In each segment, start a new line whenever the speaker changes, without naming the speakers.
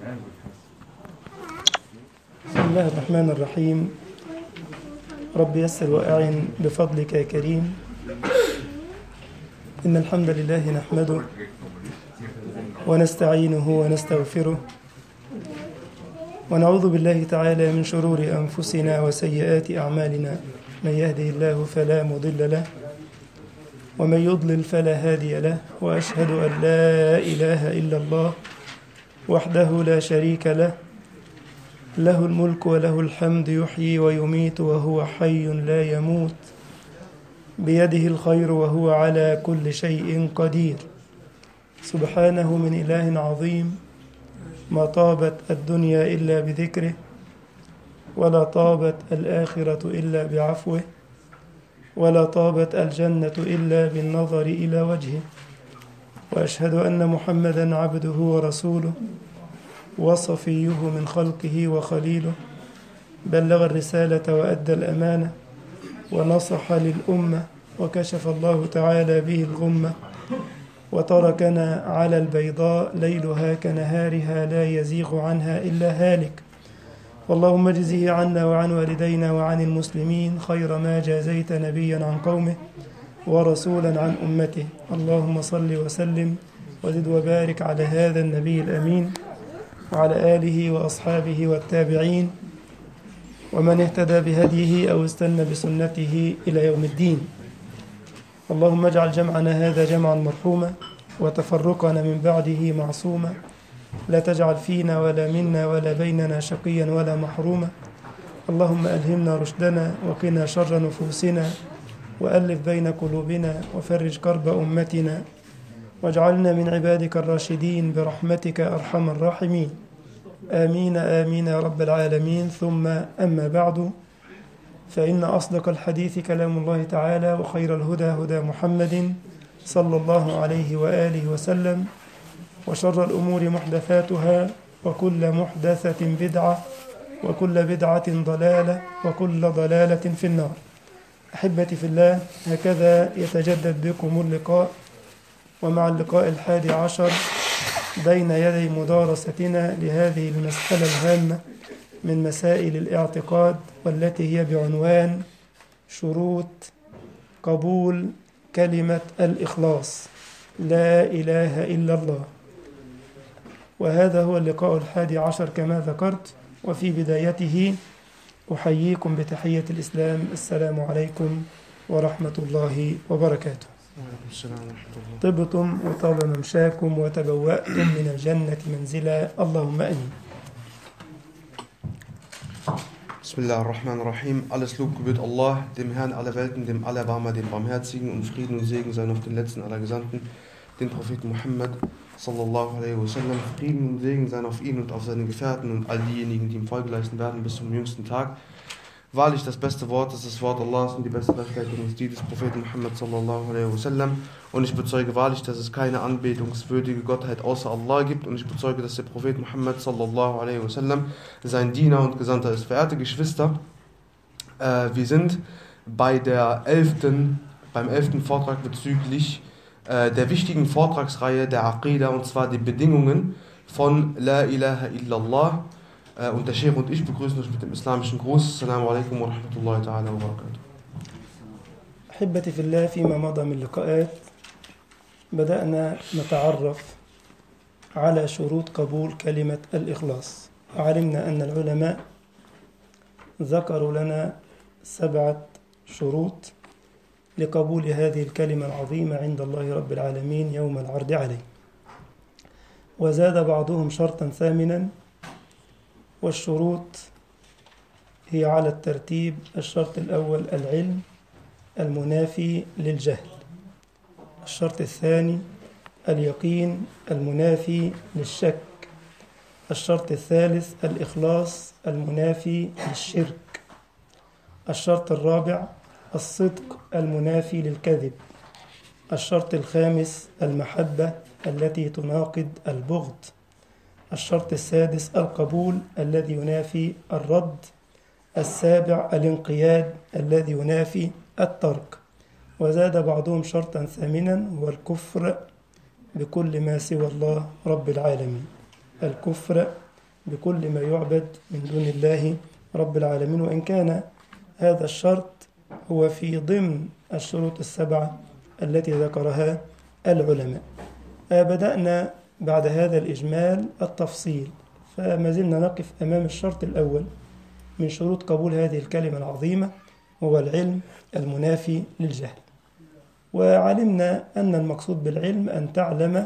بسم الله الرحمن الرحيم. رب يسر وأعن بفضلك يا كريم. إن الحمد لله نحمده ونستعينه ونستغفره ونعوذ بالله تعالى من شرور أنفسنا وسيئات أعمالنا. من يهده الله فلا مضل له ومن يضلل فلا هادي له، وأشهد أن لا إله إلا الله وحده لا شريك له، له الملك وله الحمد، يحيي ويميت وهو حي لا يموت، بيده الخير وهو على كل شيء قدير. سبحانه من إله عظيم، ما طابت الدنيا إلا بذكره، ولا طابت الآخرة إلا بعفوه، ولا طابت الجنة إلا بالنظر إلى وجهه. وأشهد أن محمدا عبده ورسوله وصفيه من خلقه وخليله، بلغ الرسالة وأدى الأمانة ونصح للأمة، وكشف الله تعالى به الغمة، وتركنا على البيضاء ليلها كنهارها لا يزيغ عنها إلا هالك. اللهم اجزه عنا وعن والدينا وعن المسلمين خير ما جازيت نبيا عن قومه ورسولا عن أمته. اللهم صل وسلم وزد وبارك على هذا النبي الأمين وعلى آله وأصحابه والتابعين ومن اهتدى بهديه أو استنى بسنته إلى يوم الدين. اللهم اجعل جمعنا هذا جمعا مرحوما، وتفرقنا من بعده معصوما، لا تجعل فينا ولا منا ولا بيننا شقيا ولا محروما. اللهم ألهمنا رشدنا وقنا شر نفوسنا، وألف بين قلوبنا، وفرج كرب أمتنا، واجعلنا من عبادك الراشدين برحمتك أرحم الراحمين. آمين آمين يا رب العالمين. ثم أما بعد، فإن أصدق الحديث كلام الله تعالى، وخير الهدى هدى محمد صلى الله عليه وآله وسلم، وشر الأمور محدثاتها، وكل محدثة بدعة، وكل بدعة ضلالة، وكل ضلالة في النار. أحبتي في الله، هكذا يتجدد بكم اللقاء، ومع اللقاء 11 بين يدي مدارستنا لهذه المسألة الهامة من مسائل الاعتقاد، والتي هي بعنوان شروط قبول كلمة الإخلاص، لا إله إلا الله. وهذا هو اللقاء 11 كما ذكرت. وفي بدايته أحييكم بتحية الإسلام، السلام عليكم ورحمة الله وبركاته. طبتم وطاب ممشاكم وتبوأتم من الجنة منزلا، اللهم آمين.
Bismillahirrahmanirrahim. Alles Lob gebührt Allah, dem Herrn aller Welten, dem Allerbarmer, dem Barmherzigen, und Frieden und Segen seien auf den letzten aller Gesandten, den Propheten Muhammad sallallahu alaihi wasallam. Frieden und Segen seien auf ihn und auf seine Gefährten und all diejenigen, die ihm Folge leisten werden bis zum jüngsten Tag. Wahrlich, das beste Wort ist das Wort Allahs, und die beste Rechtleitung ist die des Propheten Muhammad sallallahu alaihi wasallam. Und ich bezeuge wahrlich, dass es keine anbetungswürdige Gottheit außer Allah gibt, und ich bezeuge, dass der Prophet Muhammad sallallahu alaihi wasallam sein Diener und Gesandter ist. Verehrte Geschwister, wir sind beim 11. Vortrag bezüglich der wichtigen Vortragsreihe der Aqidah, und zwar die Bedingungen von La ilaha illallah. Und der Sheikh und ich begrüßen euch mit dem islamischen Gruß. Assalamu alaikum wa rahmatullahi ta'ala wa barakatuh.
أحبتي في الله، فيما مضى من لقاءات بدأنا نتعرف على شروط قبول كلمة الإخلاص. وعلمنا أن العلماء ذكروا لنا 7 شروط لقبول هذه الكلمة العظيمة عند الله رب العالمين يوم العرض عليه. وزاد بعضهم شرطا ثامنا، والشروط هي على الترتيب: الشرط الأول العلم المنافي للجهل، الشرط الثاني اليقين المنافي للشك، الشرط الثالث الإخلاص المنافي للشرك، الشرط الرابع الصدق المنافي للكذب، الشرط الخامس المحبة التي تناقض البغض، الشرط السادس القبول الذي ينافي الرد، السابع الانقياد الذي ينافي الترك. وزاد بعضهم شرطا ثامنا، هو الكفر بكل ما سوى الله رب العالمين. الكفر بكل ما يعبد من دون الله رب العالمين، وإن كان هذا الشرط هو في ضمن الشروط السبعة التي ذكرها العلماء. بدأنا بعد هذا الإجمال التفصيل، فما زلنا نقف أمام الشرط الأول من شروط قبول هذه الكلمة العظيمة، هو العلم المنافي للجهل. وعلمنا أن المقصود بالعلم أن تعلم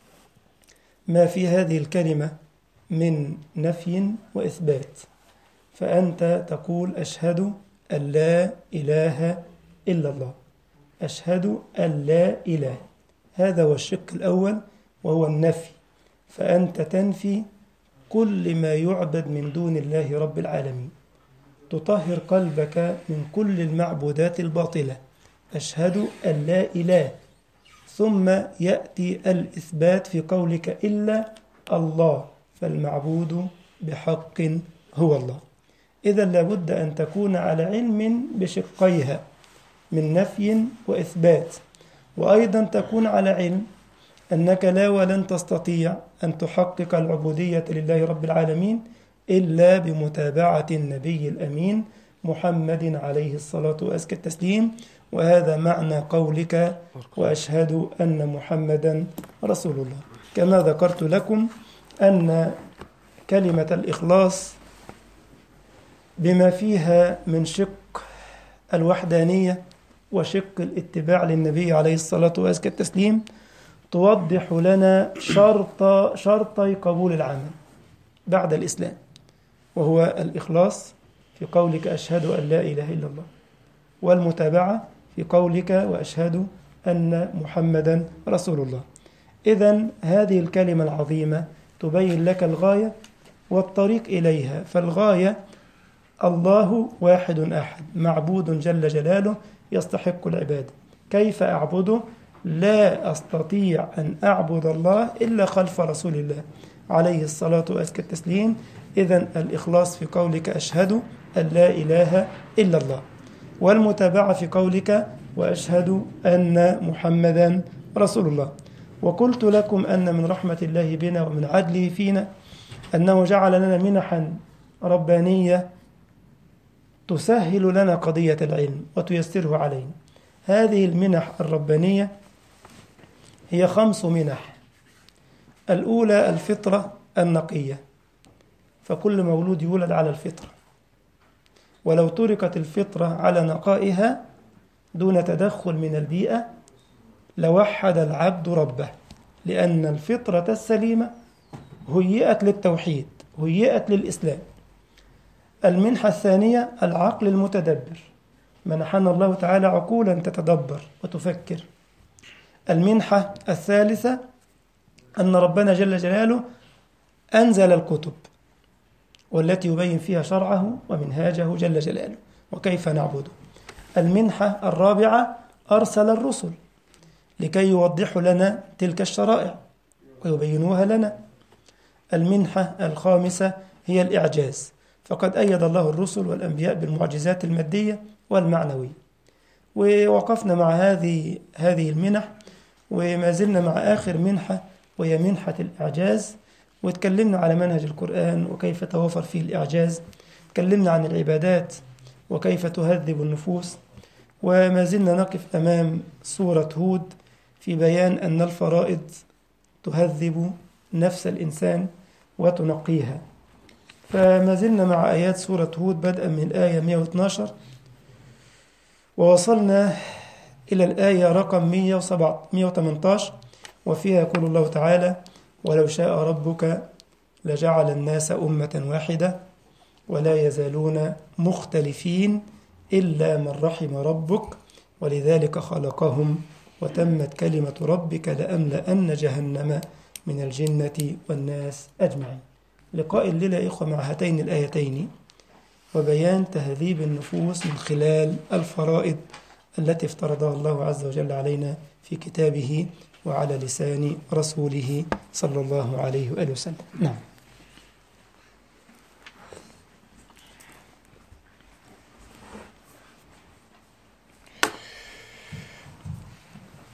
ما في هذه الكلمة من نفي وإثبات، فأنت تقول أشهد أن لا إله إلا الله، أشهد أن لا إله، هذا هو الشق الأول وهو النفي، فأنت تنفي كل ما يعبد من دون الله رب العالمين، تطهر قلبك من كل المعبودات الباطلة، أشهد أن لا إله، ثم يأتي الإثبات في قولك إلا الله، فالمعبود بحق هو الله. إذا لابد أن تكون على علم بشقيها من نفي وإثبات، وأيضا تكون على علم أنك لا ولن تستطيع أن تحقق العبودية لله رب العالمين إلا بمتابعة النبي الأمين محمد عليه الصلاة وأزكى التسليم، وهذا معنى قولك وأشهد أن محمدا رسول الله. كما ذكرت لكم أن كلمة الإخلاص بما فيها من شق الوحدانية وشق الاتباع للنبي عليه الصلاة وأزكى التسليم توضح لنا شرطي قبول العمل بعد الإسلام، وهو الإخلاص في قولك أشهد أن لا إله إلا الله، والمتابعة في قولك وأشهد أن محمدا رسول الله. إذن هذه الكلمة العظيمة تبين لك الغاية والطريق إليها، فالغاية الله واحد أحد معبود جل جلاله يستحق العبادة. كيف أعبده؟ لا أستطيع أن أعبد الله إلا خلف رسول الله عليه الصلاة وأزكى التسليم. إذن الإخلاص في قولك أشهد أن لا إله إلا الله، والمتابعة في قولك وأشهد أن محمدا رسول الله. وقلت لكم أن من رحمة الله بنا ومن عدله فينا أنه جعل لنا منحا ربانية تسهل لنا قضية العلم وتيسره علينا. هذه المنح الربانية هي 5 منح. الأولى الفطرة النقية، فكل مولود يولد على الفطرة، ولو تركت الفطرة على نقائها دون تدخل من البيئة لوحد العبد ربه، لأن الفطرة السليمة هيئت للتوحيد، هيئت للإسلام. المنحة الثانية العقل المتدبر، منحنا الله تعالى عقولا تتدبر وتفكر. المنحة الثالثة أن ربنا جل جلاله أنزل الكتب والتي يبين فيها شرعه ومنهاجه جل جلاله وكيف نعبده. المنحة الرابعة أرسل الرسل لكي يوضحوا لنا تلك الشرائع ويبينوها لنا. المنحة الخامسة هي الإعجاز، فقد أيد الله الرسل والأنبياء بالمعجزات المادية والمعنوية. ووقفنا مع هذه المنح، وما زلنا مع آخر منحة وهي منحة الإعجاز، وتكلمنا على منهج القرآن وكيف توافر فيه الإعجاز، تكلمنا عن العبادات وكيف تهذب النفوس، وما زلنا نقف أمام سورة هود في بيان أن الفرائض تهذب نفس الإنسان وتنقيها. فما زلنا مع آيات سورة هود بدءا من الآية 112 ووصلنا إلى الآية رقم 118، وفيها يقول الله تعالى ولو شاء ربك لجعل الناس أمة واحدة ولا يزالون مختلفين إلا من رحم ربك ولذلك خلقهم وتمت كلمة ربك لأملأن جهنم من الجنة والناس أجمعين. لقاء الليلة يا إخوة مع هاتين الآيتين وبيان تهذيب النفوس من خلال الفرائض التي افترضها الله عز وجل علينا في كتابه وعلى لسان رسوله صلى الله عليه وآله وسلم. نعم.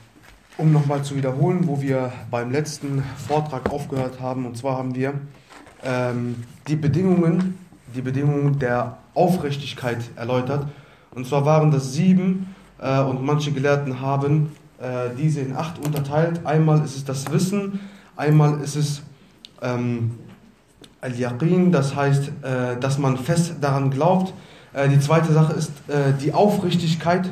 Um nochmal zu wiederholen, wo wir beim letzten Vortrag aufgehört haben, und zwar haben wir die Bedingungen der Aufrichtigkeit erläutert. Und zwar waren das 7 und manche Gelehrten haben diese in 8 unterteilt. Einmal ist es das Wissen, einmal ist es Al-Yaqin, das heißt, dass man fest daran glaubt. Die zweite Sache ist die Aufrichtigkeit,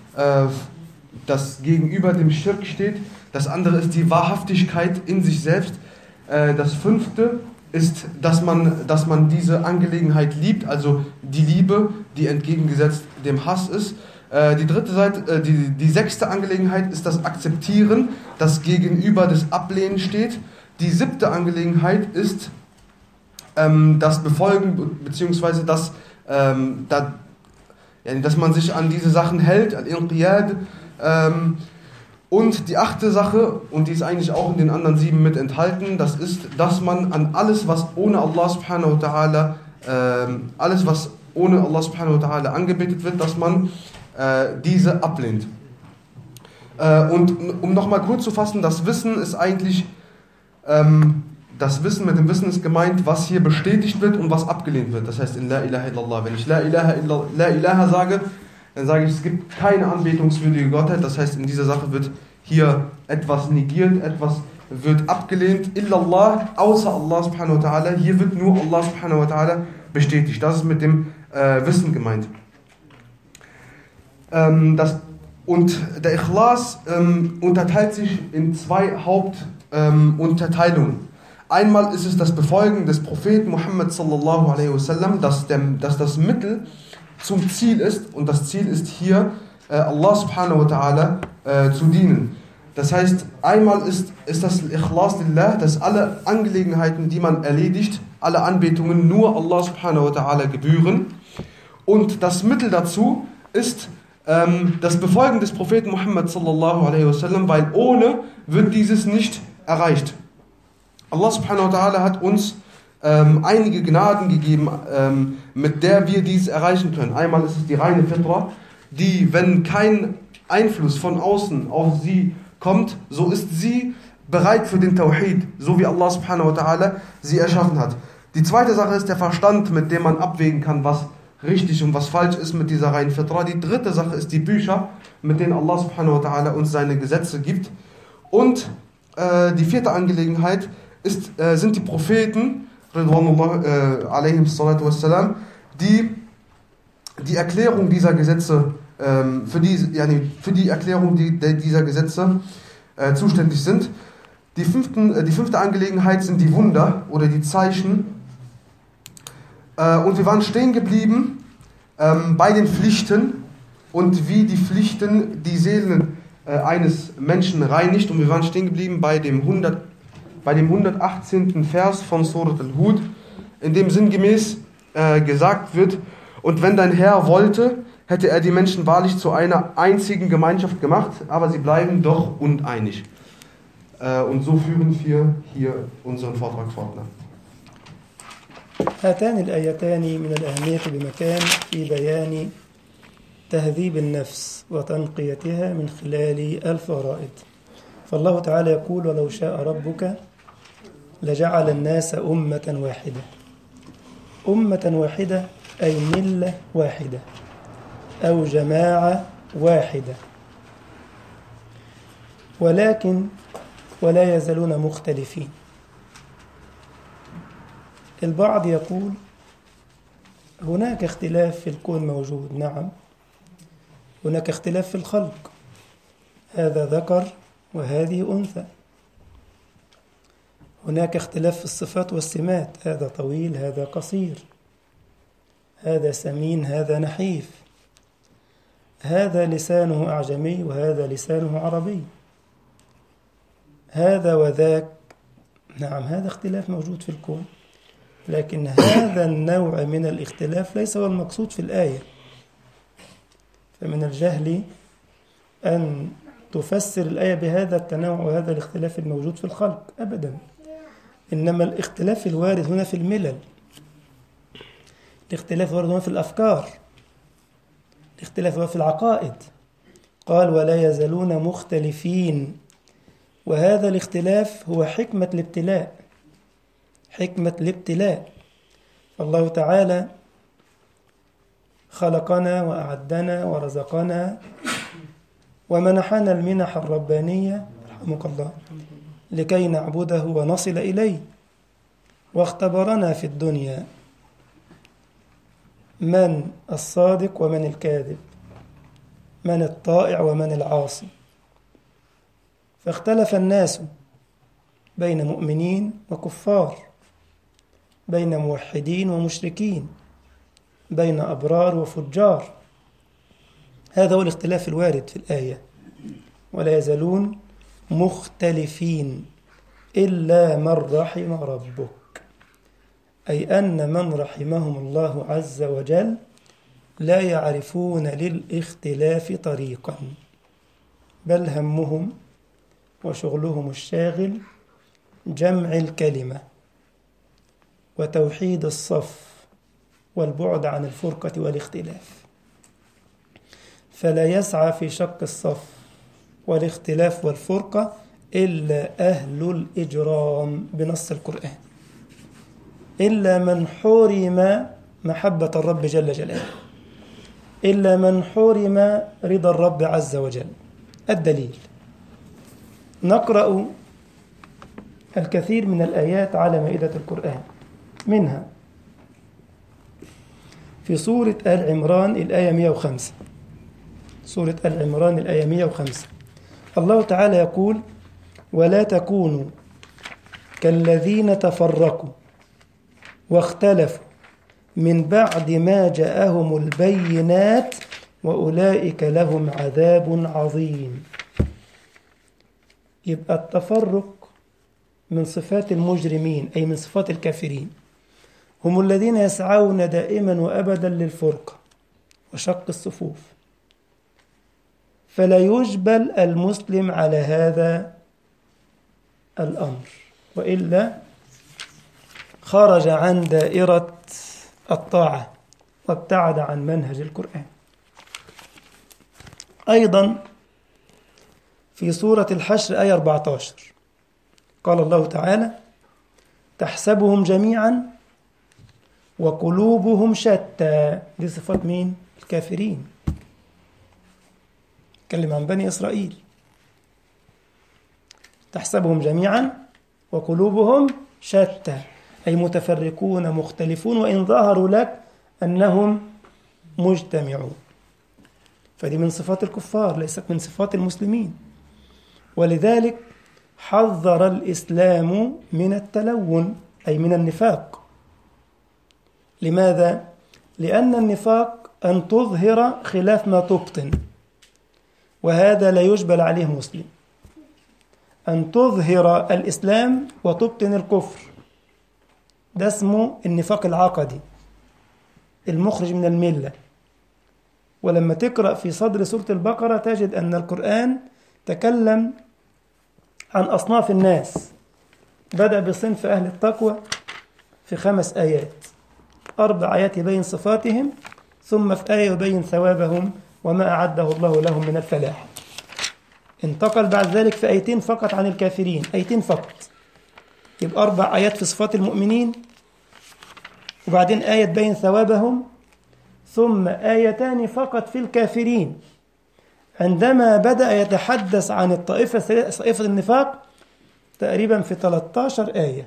das gegenüber dem Schirk steht. Das andere ist die Wahrhaftigkeit in sich selbst. Das 5. ist, dass man diese Angelegenheit liebt, also die Liebe, die entgegengesetzt dem Hass ist. Die dritte Seite, die 6. Angelegenheit ist das Akzeptieren, das gegenüber des Ablehnen steht. Die 7. Angelegenheit ist das Befolgen, beziehungsweise dass man sich an diese Sachen hält, Al-Inqiyad. Und die 8. Sache, und die ist eigentlich auch in den anderen 7 mit enthalten, das ist, dass man an alles, was ohne Allah subhanahu wa ta'ala angebetet wird, dass man diese ablehnt. Und um nochmal kurz zu fassen, das Wissen ist eigentlich, mit dem Wissen ist gemeint, was hier bestätigt wird und was abgelehnt wird. Das heißt in La ilaha illallah. Wenn ich La ilaha sage, dann sage ich, es gibt keine anbetungswürdige Gottheit. Das heißt, in dieser Sache wird hier etwas negiert, etwas wird abgelehnt. Illallah, außer Allah subhanahu wa ta'ala. Hier wird nur Allah subhanahu wa ta'ala bestätigt. Das ist mit dem Wissen gemeint. Und der Ikhlas unterteilt sich in 2 Hauptunterteilungen. Einmal ist es das Befolgen des Propheten Muhammad sallallahu alaihi wasallam, dass das Mittel zum Ziel ist, und das Ziel ist hier, Allah subhanahu wa ta'ala zu dienen. Das heißt, einmal ist das Ikhlas lillah, dass alle Angelegenheiten, die man erledigt, alle Anbetungen nur Allah subhanahu wa ta'ala gebühren. Und das Mittel dazu ist das Befolgen des Propheten Muhammad sallallahu alaihi wasallam, weil ohne wird dieses nicht erreicht. Allah subhanahu wa ta'ala hat uns einige Gnaden gegeben, mit der wir dies erreichen können. Einmal ist es die reine Fitra, die, wenn kein Einfluss von außen auf sie kommt, so ist sie bereit für den Tawhid, so wie Allah subhanahu wa ta'ala sie erschaffen hat. Die zweite Sache ist der Verstand, mit dem man abwägen kann, was richtig und was falsch ist mit dieser reinen Fitra. Die dritte Sache ist die Bücher, mit denen Allah subhanahu wa ta'ala uns seine Gesetze gibt. Und die 4. Angelegenheit sind die Propheten, alaihim salatu wassalam, die Erklärung dieser Gesetze, für die Erklärung dieser Gesetze zuständig sind. Die 5. Angelegenheit sind die Wunder oder die Zeichen. Und wir waren stehen geblieben bei den Pflichten und wie die Pflichten die Seelen eines Menschen reinigt. Und wir waren stehen geblieben bei dem 118. Vers von Surat Al-Hud, in dem sinngemäß gesagt wird: Und wenn dein Herr wollte, hätte er die Menschen wahrlich zu einer einzigen Gemeinschaft gemacht, aber sie bleiben doch uneinig. Und so führen wir hier unseren Vortrag fort.
هاتان الآيتان من الأهمية بمكان في بيان تهذيب النفس وتنقيتها من خلال الفرائض. فالله تعالى يقول: ولو شاء ربك لجعل الناس أمة واحدة. أمة واحدة أي ملة واحدة أو جماعة واحدة، ولكن ولا يزالون مختلفين. البعض يقول هناك اختلاف في الكون موجود. نعم، هناك اختلاف في الخلق، هذا ذكر وهذه أنثى. هناك اختلاف في الصفات والسمات، هذا طويل هذا قصير، هذا سمين هذا نحيف، هذا لسانه أعجمي وهذا لسانه عربي، هذا وذاك. نعم، هذا اختلاف موجود في الكون، لكن هذا النوع من الاختلاف ليس هو المقصود في الآية. فمن الجهل أن تفسر الآية بهذا التنوع وهذا الاختلاف الموجود في الخلق، أبدا. إنما الاختلاف الوارد هنا في الملل، الاختلاف الوارد هنا في الأفكار، الاختلاف الوارد في العقائد. قال: ولا يزالون مختلفين. وهذا الاختلاف هو حكمة الابتلاء. حكمة الابتلاء. الله تعالى خلقنا وأعدنا ورزقنا ومنحنا المنح الربانية رحمك الله لكي نعبده ونصل إليه، واختبرنا في الدنيا من الصادق ومن الكاذب، من الطائع ومن العاصي. فاختلف الناس بين مؤمنين وكفار، بين موحدين ومشركين، بين أبرار وفجار. هذا هو الاختلاف الوارد في الآية. ولا يزالون مختلفين إلا من رحم ربك، أي أن من رحمهم الله عز وجل لا يعرفون للاختلاف طريقا، بل همهم وشغلهم الشاغل جمع الكلمة وتوحيد الصف والبعد عن الفرقة والاختلاف. فلا يسعى في شق الصف والاختلاف والفرقة إلا أهل الإجرام بنص القرآن، إلا من حرم محبة الرب جل جلاله، إلا من حرم رضا الرب عز وجل. الدليل: نقرأ الكثير من الآيات على مائدة القرآن، منها في سورة آل عمران الآية 105. سورة آل عمران الآية 105 الله تعالى يقول: ولا تكونوا كالذين تفرقوا واختلفوا من بعد ما جاءهم البينات وأولئك لهم عذاب عظيم. يبقى التفرق من صفات المجرمين، أي من صفات الكافرين، هم الذين يسعون دائما وأبدا للفرقة وشق الصفوف. فلا يجبل المسلم على هذا الأمر، وإلا خرج عن دائرة الطاعة وابتعد عن منهج القرآن. أيضا في سورة الحشر آية 14 قال الله تعالى: تحسبهم جميعا وقلوبهم شتى. دي صفات مين؟ الكافرين. تكلم عن بني إسرائيل. تحسبهم جميعا وقلوبهم شتى، أي متفرقون مختلفون وإن ظهروا لك أنهم مجتمعون. فدي من صفات الكفار، ليست من صفات المسلمين. ولذلك حذر الإسلام من التلون، أي من النفاق. لماذا؟ لأن النفاق أن تظهر خلاف ما تبطن، وهذا لا يجبل عليه مسلم. أن تظهر الإسلام وتبطن الكفر، ده اسمه النفاق العقدي المخرج من الملة. ولما تقرأ في صدر سورة البقرة تجد أن القرآن تكلم عن أصناف الناس، بدأ بصنف أهل التقوى في 5 آيات، 4 آيات يبين صفاتهم، ثم في آية يبين ثوابهم وما أعده الله لهم من الفلاح. انتقل بعد ذلك في 2 فقط عن الكافرين، 2 فقط، يبقى 4 آيات في صفات المؤمنين، وبعدين آية تبين ثوابهم، ثم 2 فقط في الكافرين. عندما بدأ يتحدث عن الطائفة طائفة النفاق تقريبا في 13 آية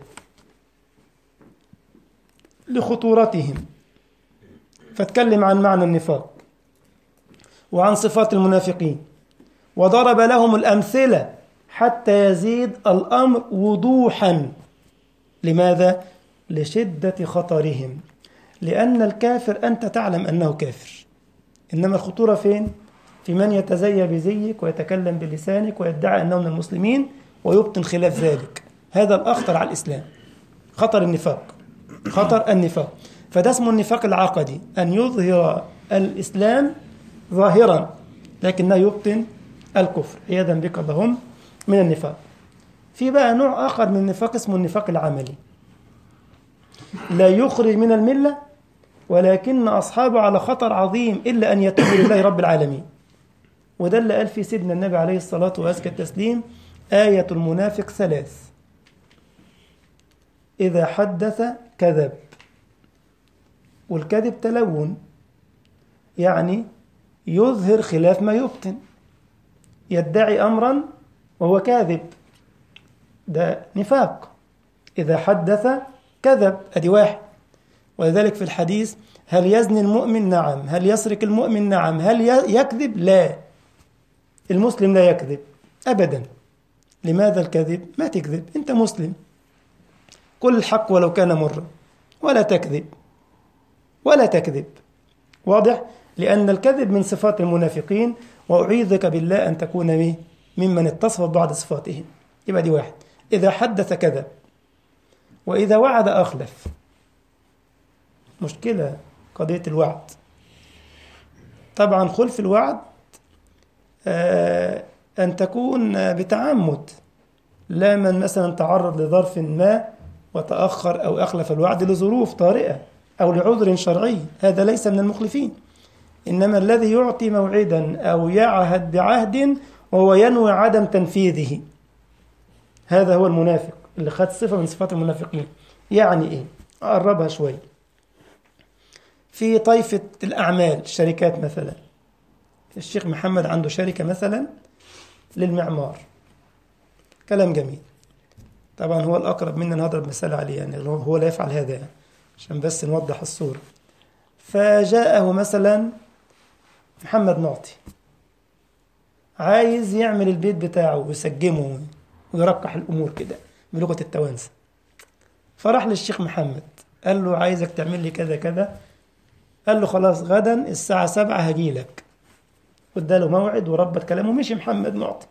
لخطورتهم، فاتكلم عن معنى النفاق وعن صفات المنافقين، وضرب لهم الأمثلة حتى يزيد الأمر وضوحا. لماذا؟ لشدة خطرهم. لأن الكافر أنت تعلم أنه كافر، إنما الخطورة فين؟ في من يتزيى بزيك ويتكلم بلسانك ويدعي أنه من المسلمين ويبطن خلاف ذلك. هذا الأخطر على الإسلام، خطر النفاق، خطر النفاق. فده اسمه النفاق العقدي، أن يظهر الإسلام ظاهرا لكنه يبطن الكفر، عياذا بك اللهم من النفاق. في بقى نوع آخر من النفاق اسمه النفاق العملي، لا يخرج من الملة ولكن أصحابه على خطر عظيم إلا أن يتوبوا لله رب العالمين. وده اللي قال في سيدنا النبي عليه الصلاة وأزكى التسليم: آية المنافق 3. إذا حدث كذب. والكذب تلون، يعني يظهر خلاف ما يبطن، يدعي أمرا وهو كاذب، ده نفاق. إذا حدث كذب، أدي واحد. ولذلك في الحديث: هل يزني المؤمن؟ نعم. هل يسرق المؤمن؟ نعم. هل يكذب؟ لا. المسلم لا يكذب أبدا. لماذا الكذب؟ ما تكذب، أنت مسلم، قل الحق ولو كان مرا، ولا تكذب ولا تكذب. واضح؟ لأن الكذب من صفات المنافقين، وأعيذك بالله أن تكون ممن اتصف ببعض صفاتهم. يبقى دي واحد. إذا حدث كذب، وإذا وعد أخلف. مشكلة قضية الوعد. طبعا خلف الوعد أن تكون بتعمد، لا من مثلا تعرض لظرف ما وتأخر أو أخلف الوعد لظروف طارئة أو لعذر شرعي، هذا ليس من المخلفين. إنما الذي يعطي موعدا أو يعهد بعهد وهو ينوي عدم تنفيذه، هذا هو المنافق اللي خد صفة من صفات المنافقين. يعني إيه؟ أقربها شوي. في طائفة الأعمال، الشركات مثلا، الشيخ محمد عنده شركة مثلا للمعمار، كلام جميل. طبعا هو الأقرب مننا نضرب مثال عليه، يعني هو لا يفعل هذا، يعني عشان بس نوضح الصورة. فجاءه مثلا محمد معطي عايز يعمل البيت بتاعه ويسجمه ويرقح الأمور كده بلغة التوانسة. فراح للشيخ محمد قال له عايزك تعمل لي كذا كذا. قال له خلاص غدا الساعة 7 هجيلك. واداله موعد وربط كلامه ومشي محمد معطي.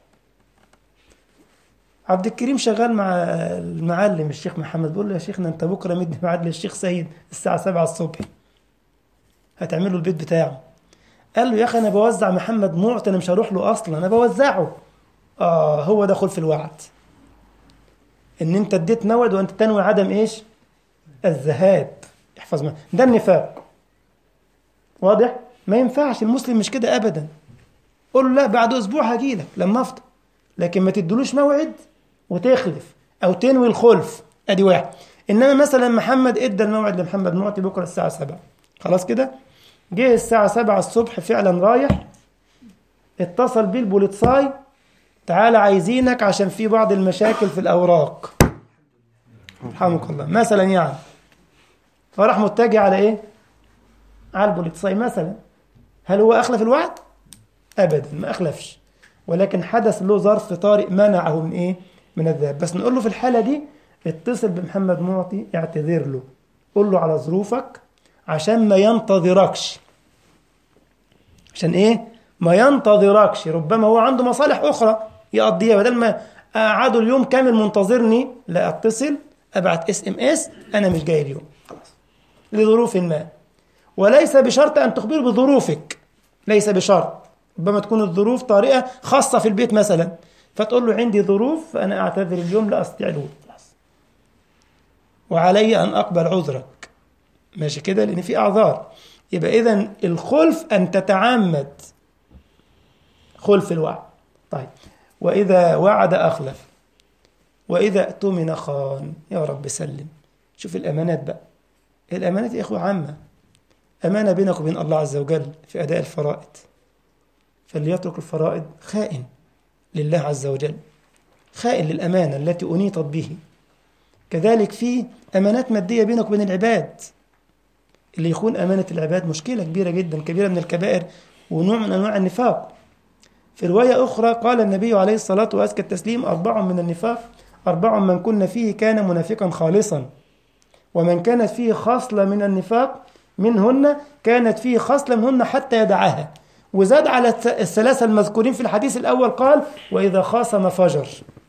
عبد الكريم شغال مع المعلم الشيخ محمد، بيقول له يا شيخنا انت بكره مدي ميعاد للشيخ سيد الساعة 7 الصبح، هتعمل له البيت بتاعه. قال له يا اخي انا بوزع محمد معطي، انا مش هروح له اصلا، انا بوزعه. هو ده خلف الوعد، ان انت اديت موعد وانت تنوي عدم ايش؟ الذهاب. احفظ ما ده النفاق. واضح؟ ما ينفعش، المسلم مش كده ابدا. قول له لا بعد اسبوع هجيلك لما افضى، لكن ما تدلوش موعد وتخلف او تنوي الخلف. ادي واحد. انما مثلا محمد ادى الموعد لمحمد معطي بكره الساعه 7، خلاص كده جه الساعه 7 الصبح فعلا رايح، اتصل بيه البوليتساي: تعالى عايزينك عشان في بعض المشاكل في الاوراق، رحمك الله مثلا يعني. فراح متجه على ايه؟ على البوليتساي مثلا. هل هو اخلف الوعد؟ ابدا ما اخلفش، ولكن حدث له ظرف طارئ منعه من ايه؟ من الذهاب. بس نقول له في الحاله دي اتصل بمحمد معطي، اعتذر له، قول له على ظروفك عشان ما ينتظركش. عشان ايه؟ ما ينتظركش، ربما هو عنده مصالح اخرى يقضيها، بدل ما قعدوا اليوم كامل منتظرني، لا اتصل ابعت SMS انا مش جاي اليوم خلاص لظروف ما. وليس بشرط ان تخبره بظروفك، ليس بشرط. ربما تكون الظروف طارئة خاصة في البيت مثلا، فتقول له عندي ظروف فأنا أعتذر اليوم لا أستطيع الوصول، وعلي أن أقبل عذرك. ماشي كده، لأن في أعذار. يبقى إذن الخلف أن تتعمد خلف الوعد. طيب، وإذا وعد أخلف، وإذا اؤتمن خان. يا رب سلم. شوف الأمانات بقى. الأمانات يا إخوة عامة، أمانة بينك وبين الله عز وجل في أداء الفرائض، فليترك الفرائض خائن لله عز وجل، خائن للأمانة التي أنيطت به. كذلك في أمانات مادية بينك وبين العباد، اللي يخون أمانة العباد مشكلة كبيرة جدا، كبيرة من الكبائر ونوع من أنواع النفاق. في رواية أخرى قال النبي عليه الصلاة وأزكى التسليم: 4 من النفاق، 4 من كن فيه كان منافقا خالصا، ومن كانت فيه خصلة من النفاق منهن كانت فيه خصلة منهن حتى يدعها. وزاد على الثلاثة المذكورين في الحديث الأول قال: وإذا خاصم فجر.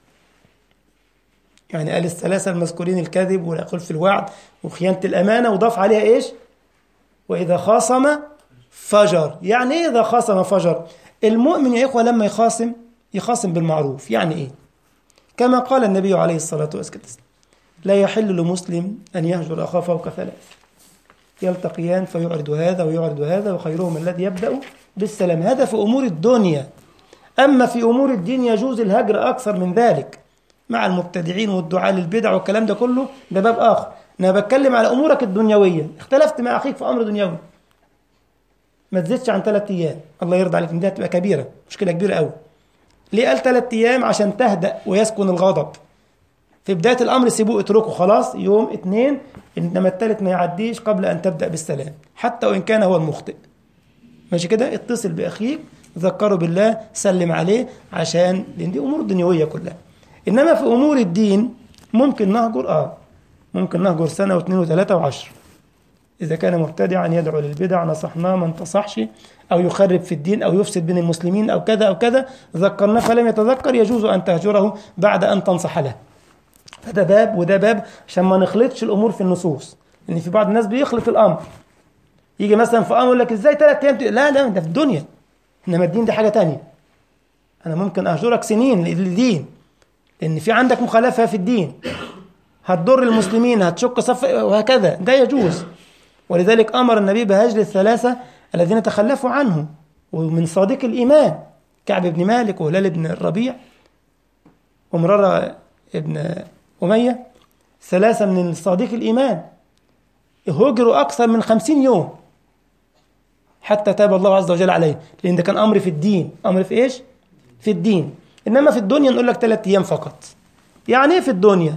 يعني قال الثلاثة المذكورين: الكذب والخلف في الوعد وخيانة الأمانة، وضاف عليها إيش؟ وإذا خاصم فجر. يعني إيه إذا خاصم فجر؟ المؤمن يا إخوة لما يخاصم بالمعروف. يعني إيه؟ كما قال النبي عليه الصلاة والسلام: لا يحل لمسلم أن يهجر أخاه فوق 3، يلتقيان فيعرض هذا ويعرض هذا وخيرهم الذي يبدأ بالسلام. هذا في أمور الدنيا. أما في أمور الدين يجوز الهجر أكثر من ذلك. مع المبتدعين والدعاء للبدع والكلام ده كله، ده باب آخر. أنا بتكلم على أمورك الدنيوية. اختلفت مع أخيك في أمر دنيوي، ما تزيدش عن 3 أيام، الله يرضى عليك، دي هتبقى كبيرة، مشكلة كبيرة قوي. ليه قال 3 أيام؟ عشان تهدأ ويسكن الغضب. في بداية الأمر سيبوه، اتركه خلاص يوم 2، إنما الثالث ما يعديش قبل أن تبدأ بالسلام، حتى وإن كان هو المخطئ. ماشي كده؟ اتصل بأخيك، ذكره بالله، سلم عليه، عشان لأن دي أمور دنيوية كلها. إنما في أمور الدين ممكن نهجر، ممكن نهجر 1 و2 و3 و10. إذا كان مبتدعا يدعو للبدع نصحناه، ما انتصحش، أو يخرب في الدين أو يفسد بين المسلمين أو كذا أو كذا، ذكرناه فلم يتذكر، يجوز أن تهجره بعد أن تنصح له. فده باب وده باب، عشان ما نخلطش الأمور في النصوص، لأن في بعض الناس بيخلط الأمر. يجي مثلا في أمر يقول لك إزاي 3 أيام؟ لا ده في الدنيا، إنما الدين دي حاجة تانية. أنا ممكن أهجرك سنين للدين، لأن في عندك مخالفة في الدين، هتضر المسلمين، هتشق صف وهكذا، ده يجوز. ولذلك أمر النبي بهجر 3 الذين تخلفوا عنه، ومن صادق الإيمان كعب بن مالك وهلال بن الربيع ومرارة ابن أمية، 3 من صادق الإيمان هجروا أكثر من 50 يوم حتى تاب الله عز وجل عليه، لأن ده كان أمر في الدين. أمر في إيش؟ في الدين. إنما في الدنيا نقول لك 3 أيام فقط. يعني إيه في الدنيا؟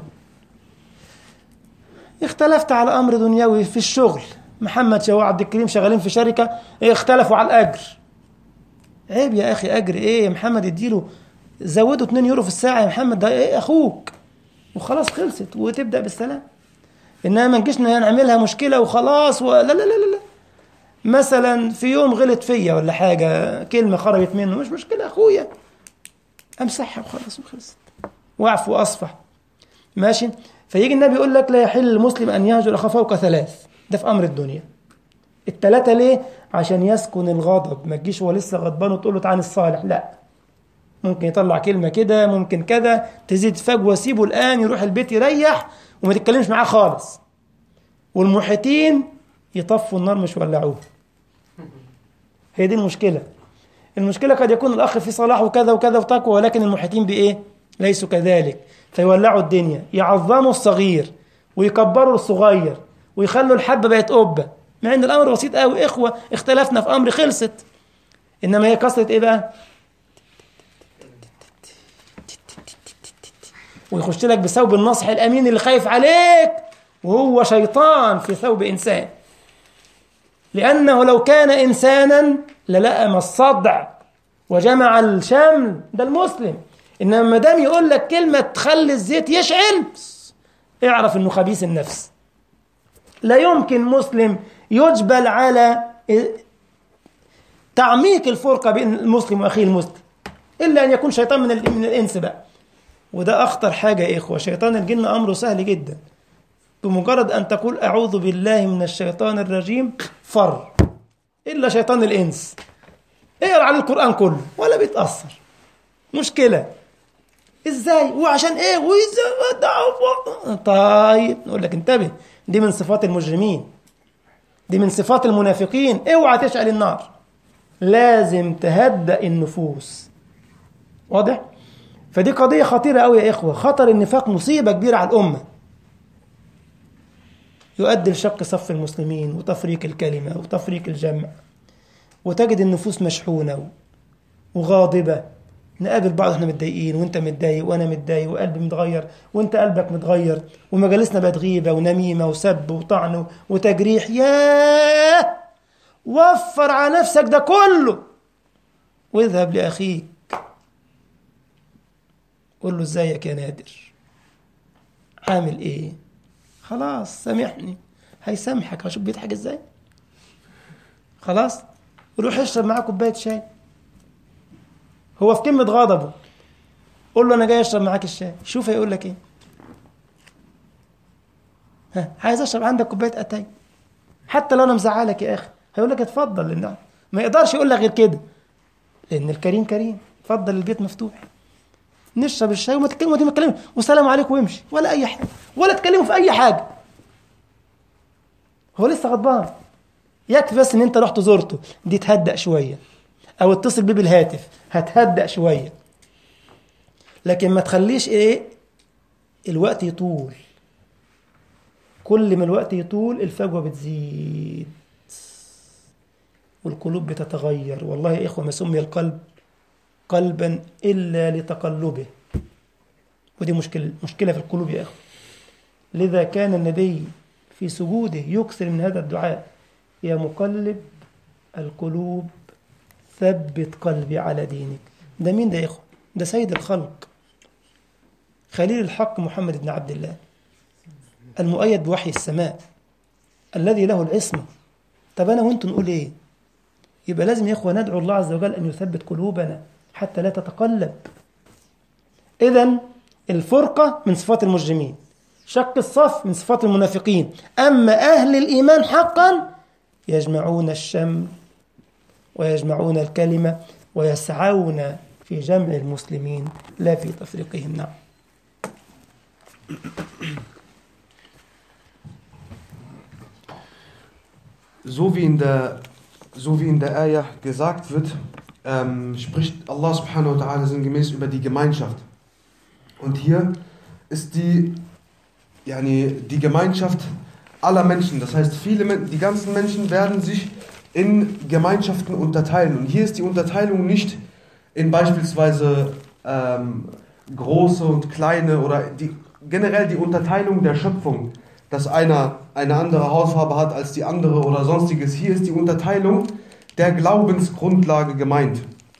اختلفت على أمر دنيوي في الشغل، محمد شوقي عبد الكريم شغالين في شركة، اختلفوا على الأجر. عيب يا أخي، أجر إيه؟ محمد اديله، زودوا 2 يورو في الساعة يا محمد، ده إيه أخوك، وخلاص خلصت وتبدأ بالسلام. إنما ما نجيش نعملها مشكلة وخلاص لا لا لا لا لا. مثلا في يوم غلط فيا ولا حاجة، كلمة خرجت منه، مش مشكلة أخويا، أمسحها وخلاص وخلصت، واعف وأصفح. ماشي. فيجي النبي يقول لك لا يحل المسلم أن يهجر أخاه فوق 3، ده في أمر الدنيا. 3 ليه؟ عشان يسكن الغضب، ما تجيش هو لسه غضبان وتقول له تعالى الصالح، لا، ممكن يطلع كلمة كده، ممكن كذا، تزيد فجوة، سيبه الآن يروح البيت يريح وما تتكلمش معاه خالص، والمحيطين يطفوا النار مش ولعوه. هي دي المشكلة. المشكلة قد يكون الأخ في صلاح وكذا وكذا وتقوى، ولكن المحيطين بإيه؟ ليسوا كذلك، فيولعوا الدنيا، يعظموا الصغير ويكبروا الصغير ويخلوا الحبة بقت قبة، مع ان الامر بسيط قوي. اخوة اختلفنا في امر، خلصت. انما هي كسرت ايه بقى؟ ويخش لك بثوب الناصح الامين اللي خايف عليك، وهو شيطان في ثوب انسان، لانه لو كان انسانا للأم الصدع وجمع الشمل، ده المسلم. انما ما دام يقول لك كلمه تخلي الزيت يشعل، اعرف انه خبيث النفس. لا يمكن مسلم يجبل على تعميق الفرقه بين المسلم واخيه المسلم، الا ان يكون شيطان من الانس بقى. وده اخطر حاجه يا اخوه. شيطان الجن امره سهل جدا، بمجرد ان تقول اعوذ بالله من الشيطان الرجيم فر. الا شيطان الانس اقرا على القران كله ولا بيتاثر. مشكله ازاي وعشان ايه وازاي؟ طيب نقول لك انتبه، دي من صفات المجرمين، دي من صفات المنافقين. اوعى تشعل النار، لازم تهدأ النفوس. واضح؟ فدي قضية خطيرة قوي يا إخوة. خطر النفاق مصيبة كبيرة على الأمة، يؤدي لشق صف المسلمين وتفريق الكلمة وتفريق الجمع، وتجد النفوس مشحونة وغاضبة. نقابل بعض احنا متضايقين، وانت متضايق وانا متضايق، وقلبي متغير وانت قلبك متغير، ومجالسنا بقت غيبة ونميمة وسب وطعن وتجريح. ياه، وفر على نفسك ده كله واذهب لأخيك قول له ازيك يا نادر، عامل ايه؟ خلاص سامحني، هيسامحك. هشوف بيضحك ازاي. خلاص روح اشرب معاه كوباية شاي، هو في قمة غضبه، قول له انا جاي اشرب معاك الشاي، شوف هيقول لك ايه. عايز اشرب عندك كوباية اتاي، حتى لو انا مزعلك يا اخي، هيقول لك اتفضل، لان ما يقدرش يقول لك غير كده، لان الكريم كريم. اتفضل، البيت مفتوح، نشرب الشاي وما تتكلموا دي، ما تكلموا والسلام عليكم ويمشي، ولا اي حاجه، ولا تكلموا في اي حاجه. هو لسه غضبان، يكفي بس ان انت رحت زرته، دي تهدأ شويه، او اتصل بيه بالهاتف، هتهدأ شويه. لكن ما تخليش ايه الوقت يطول، كل ما الوقت يطول الفجوة بتزيد والقلوب بتتغير. والله يا إخوة ما سمي القلب قلبا إلا لتقلبه، ودي مشكلة في القلوب يا إخوة. لذا كان النبي في سجوده يكثر من هذا الدعاء: يا مقلب القلوب ثبت قلبي على دينك. ده مين ده يا إخوة؟ ده سيد الخلق، خليل الحق محمد بن عبد الله، المؤيد بوحي السماء، الذي له العصمة. طب أنا وأنتم نقول إيه؟ يبقى لازم يا إخوة ندعو الله عز وجل أن يثبت قلوبنا حتى لا تتقلب. إذن الفرقة من صفات المجرمين، شق الصف من صفات المنافقين. أما أهل الإيمان حقا يجمعون الشمل ويجمعون الكلمة ويسعون في جمع المسلمين لا في تفريقهم. نعم.
So wie in der Ayah gesagt wird, spricht Allah subhanahu wa ta'ala sinngemäß über die Gemeinschaft. Und hier ist die Gemeinschaft aller Menschen. Das heißt, die ganzen Menschen werden sich in Gemeinschaften unterteilen. Und hier ist die Unterteilung nicht in beispielsweise große und kleine oder generell die Unterteilung der Schöpfung, dass einer eine andere Hautfarbe hat als die andere oder sonstiges. Hier ist die Unterteilung der Glaubensgrundlage gemeint.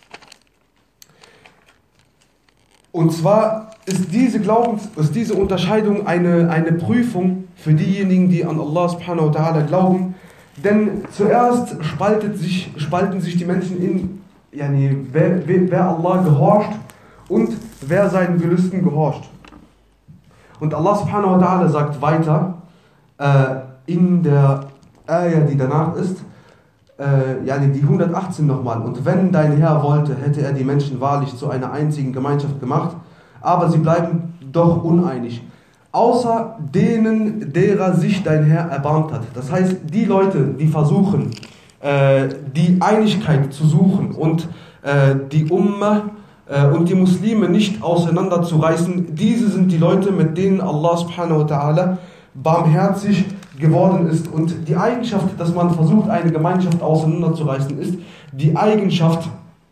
Und zwar ist diese Unterscheidung eine Prüfung für diejenigen, die an Allah subhanahu wa ta'ala glauben. Denn zuerst spalten sich die Menschen in wer Allah gehorcht und wer seinen Gelüsten gehorcht. Und Allah subhanahu wa ta'ala sagt weiter in der Ayah, die danach ist, die 118 nochmal: Und wenn dein Herr wollte, hätte er die Menschen wahrlich zu einer einzigen Gemeinschaft gemacht, aber sie bleiben doch uneinig, außer denen, derer sich dein Herr erbarmt hat. Das heißt, die Leute, die versuchen, die Einigkeit zu suchen und die Ummah und die Muslime nicht auseinanderzureißen, diese sind die Leute, mit denen Allah subhanahu wa ta'ala barmherzig geworden ist. Und die Eigenschaft, dass man versucht, eine Gemeinschaft auseinanderzureißen, ist die Eigenschaft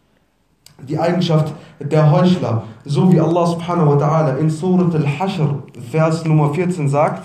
der Heuchler. So wie Allah subhanahu wa ta'ala in Surat al-Hashr, Vers Nummer 14 sagt: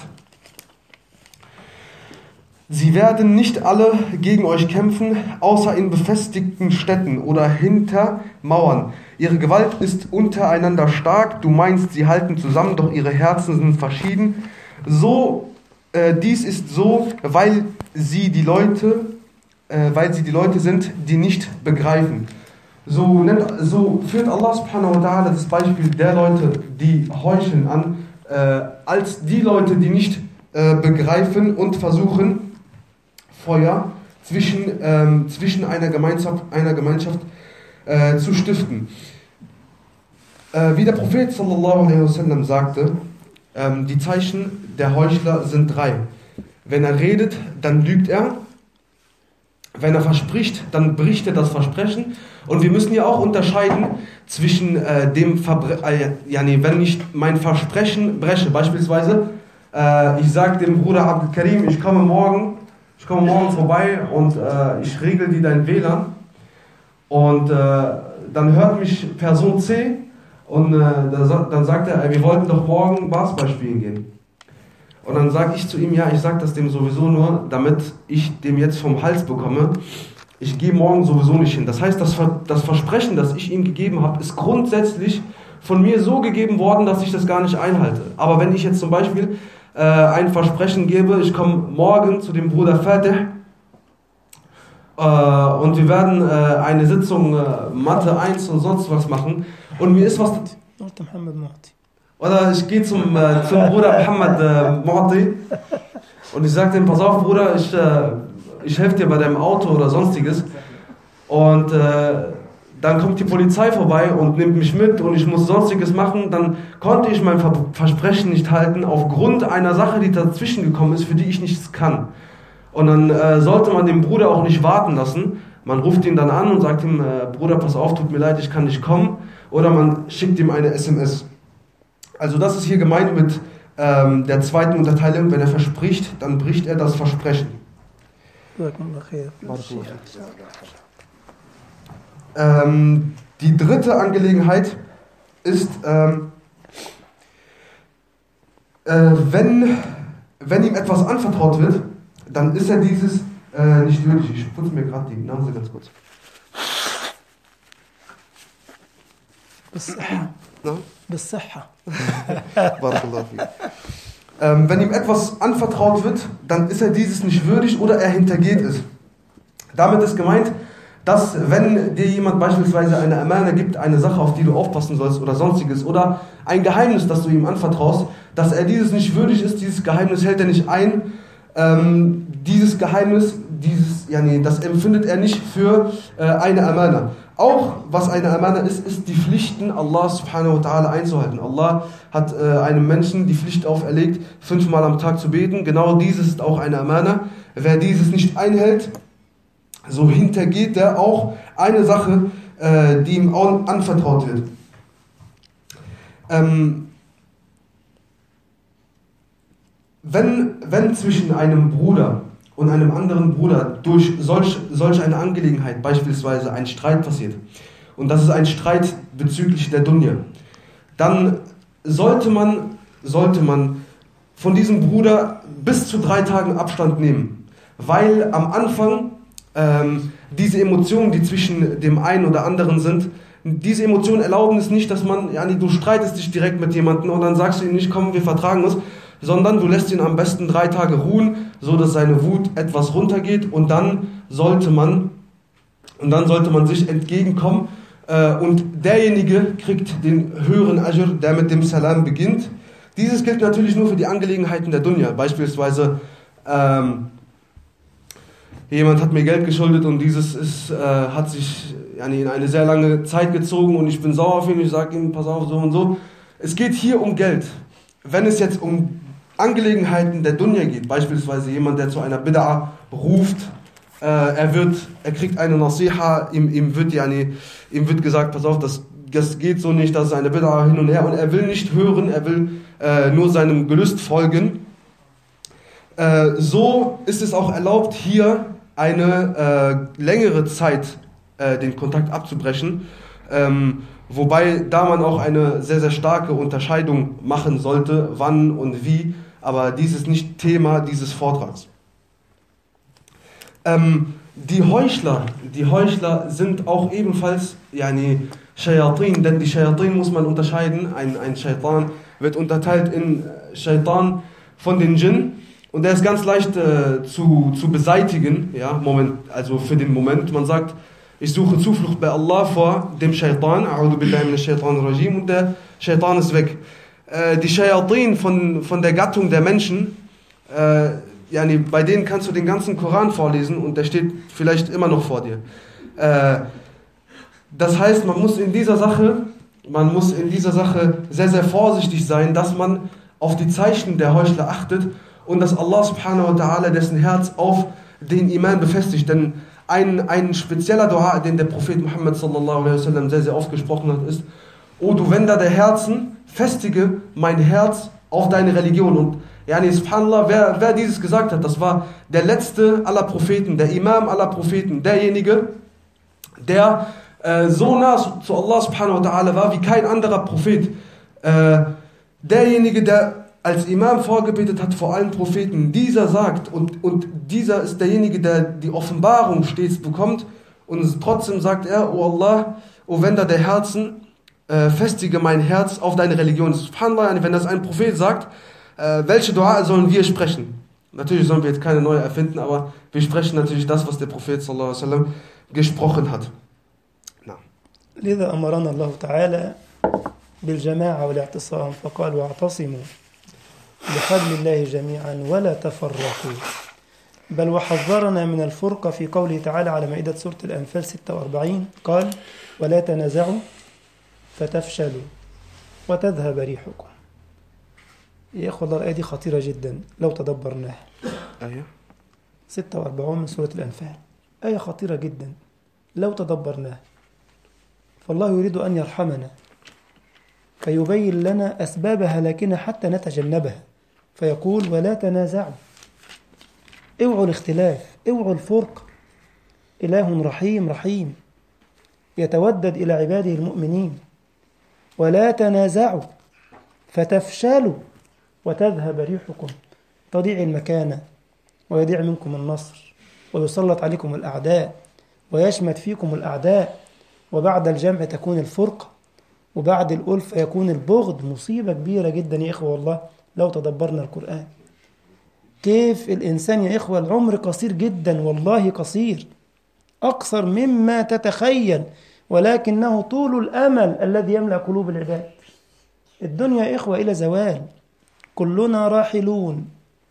Sie werden nicht alle gegen euch kämpfen, außer in befestigten Städten oder hinter Mauern. Ihre Gewalt ist untereinander stark, du meinst, sie halten zusammen, doch ihre Herzen sind verschieden. Dies ist so, weil sie die Leute sind, die nicht begreifen. So führt Allah subhanahu wa ta'ala das Beispiel der Leute, die heucheln an, als die Leute, die nicht begreifen und versuchen, Feuer zwischen einer Gemeinschaft zu stiften. Wie der Prophet sallallahu alaihi wasallam sagte, die Zeichen der Heuchler sind 3. Wenn er redet, dann lügt er. Wenn er verspricht, dann bricht er das Versprechen. Und wir müssen ja auch unterscheiden zwischen wenn ich mein Versprechen breche. Beispielsweise, ich sage dem Bruder Abdul Karim, ich komme morgen vorbei und ich regel dir dein WLAN. Und dann hört mich Person C und dann sagt er, wir wollten doch morgen Basketball spielen gehen. Und dann sage ich zu ihm, ja, ich sage das dem sowieso nur, damit ich dem jetzt vom Hals bekomme. Ich gehe morgen sowieso nicht hin. Das heißt, das Versprechen, das ich ihm gegeben habe, ist grundsätzlich von mir so gegeben worden, dass ich das gar nicht einhalte. Aber wenn ich jetzt zum Beispiel ein Versprechen gebe, ich komme morgen zu dem Bruder Fatih und wir werden eine Sitzung Mathe 1 und sonst was machen und mir ist was... Oder ich gehe zum Bruder Muhammad Mu'ti und ich sage dem, pass auf Bruder, ich helfe dir bei deinem Auto oder sonstiges. Und dann kommt die Polizei vorbei und nimmt mich mit und ich muss sonstiges machen. Dann konnte ich mein Versprechen nicht halten aufgrund einer Sache, die dazwischen gekommen ist, für die ich nichts kann. Und dann sollte man den Bruder auch nicht warten lassen. Man ruft ihn dann an und sagt ihm, Bruder, pass auf, tut mir leid, ich kann nicht kommen. Oder man schickt ihm eine SMS. Also das ist hier gemeint mit der zweiten Unterteilung. Wenn er verspricht, dann bricht er das Versprechen. Die dritte Angelegenheit ist, wenn ihm etwas anvertraut wird, dann ist er dieses nicht würdig. Ich putze mir gerade die Nase ganz kurz. Wenn ihm etwas anvertraut wird, dann ist er dieses nicht würdig oder er hintergeht es. Damit ist gemeint, dass wenn dir jemand beispielsweise eine Amana gibt, eine Sache, auf die du aufpassen sollst oder sonstiges, oder ein Geheimnis, das du ihm anvertraust, dass er dieses nicht würdig ist, dieses Geheimnis hält er nicht ein, dieses Geheimnis, das empfindet er nicht für eine Amana. Auch was eine Amana ist die Pflichten Allah subhanahu wa ta'ala einzuhalten. Allah hat einem Menschen die Pflicht auferlegt, 5-mal am Tag zu beten. Genau dieses ist auch eine Amana. Wer dieses nicht einhält, so hintergeht er auch eine Sache, die ihm anvertraut wird. Wenn zwischen einem Bruder und einem anderen Bruder durch solch eine Angelegenheit beispielsweise ein Streit passiert, und das ist ein Streit bezüglich der Dunya, dann sollte man von diesem Bruder bis zu 3 Tagen Abstand nehmen, weil am Anfang diese Emotionen, die zwischen dem einen oder anderen sind, diese Emotionen erlauben es nicht, dass du streitest dich direkt mit jemandem und dann sagst du ihm nicht, komm, wir vertragen uns, sondern du lässt ihn am besten 3 Tage ruhen, so dass seine Wut etwas runtergeht, und dann sollte man sich entgegenkommen, und derjenige kriegt den höheren Ajr, der mit dem Salam beginnt. Dieses gilt natürlich nur für die Angelegenheiten der Dunya. Beispielsweise jemand hat mir Geld geschuldet und dieses hat sich in eine sehr lange Zeit gezogen und ich bin sauer auf ihn, ich sage ihm, pass auf, so und so. Es geht hier um Geld. Wenn es jetzt um Angelegenheiten der Dunya geht, beispielsweise jemand, der zu einer Bid'a ruft, er kriegt eine Nasiha, ihm wird gesagt, pass auf, das geht so nicht, das ist eine Bid'a, hin und her, und er will nicht hören, er will nur seinem Gelüst folgen. So ist es auch erlaubt, hier eine längere Zeit den Kontakt abzubrechen, wobei da man auch eine sehr, sehr starke Unterscheidung machen sollte, wann und wie, aber dies ist nicht Thema dieses Vortrags. Die Heuchler sind auch ebenfalls Shayatin, denn die Shayatin muss man unterscheiden. Ein Shaitan wird unterteilt in Shaitan von den Djinn, und der ist ganz leicht zu beseitigen, also für den Moment. Man sagt, ich suche Zuflucht bei Allah vor dem Shaitan, A'udhu billahi minash shaitanir rajim, und der Shaitan ist weg. Die Shayatin von der Gattung der Menschen, bei denen kannst du den ganzen Koran vorlesen und der steht vielleicht immer noch vor dir. Das heißt, man muss in dieser Sache sehr, sehr vorsichtig sein, dass man auf die Zeichen der Heuchler achtet und dass Allah subhanahu wa ta'ala dessen Herz auf den Iman befestigt. Denn ein spezieller Dua, den der Prophet Muhammad sallallahu alaihi wasallam sehr, sehr oft gesprochen hat, ist: O du Wender der Herzen, festige mein Herz auf deine Religion. Und subhanallah, wer dieses gesagt hat, das war der letzte aller Propheten, der Imam aller Propheten, derjenige, der so nah zu Allah subhanahu wa ta'ala war wie kein anderer Prophet. Derjenige, der als Imam vorgebetet hat vor allen Propheten, dieser sagt, und dieser ist derjenige, der die Offenbarung stets bekommt, und trotzdem sagt er: O Allah, O Wender der Herzen, festige mein Herz auf deine Religion. Subhanallah, wenn das ein Prophet sagt, welche Dua sollen wir sprechen? Natürlich sollen wir jetzt keine neue erfinden, aber wir sprechen natürlich das, was der Prophet sallallahu alaihi wasallam gesprochen hat.
لذا أمرنا الله تعالى بالجماعة والاعتصام فقال: واعتصموا بحبل الله جميعا ولا تفرقوا. بل وحذرنا من الفرقة في قوله تعالى على مائدة سورة الأنفال 46 قال: ولا تنازعوا فتفشلوا وتذهب ريحكم. يا أخوة الله، الآية دي خطيرة جدا لو تدبرناها. 46 من سورة الأنفال، آية خطيرة جدا لو تدبرناها. فالله يريد أن يرحمنا فيبين لنا أسباب هلاكنا حتى نتجنبها، فيقول ولا تنازعوا، اوعوا الاختلاف، اوعوا الفرقة، إله رحيم يتودد إلى عباده المؤمنين. ولا تنازعوا فتفشلوا وتذهب ريحكم، تضيع المكانة ويضيع منكم النصر ويسلط عليكم الأعداء ويشمت فيكم الأعداء، وبعد الجمع تكون الفرقة، وبعد الألفة يكون البغض. مصيبة كبيرة جدا يا إخوة والله لو تدبرنا القرآن. كيف الإنسان يا إخوة العمر قصير جدا، والله قصير أقصر مما تتخيل، ولكنه طول الأمل الذي يملأ قلوب العباد. الدنيا يا إخوة إلى زوال، كلنا راحلون،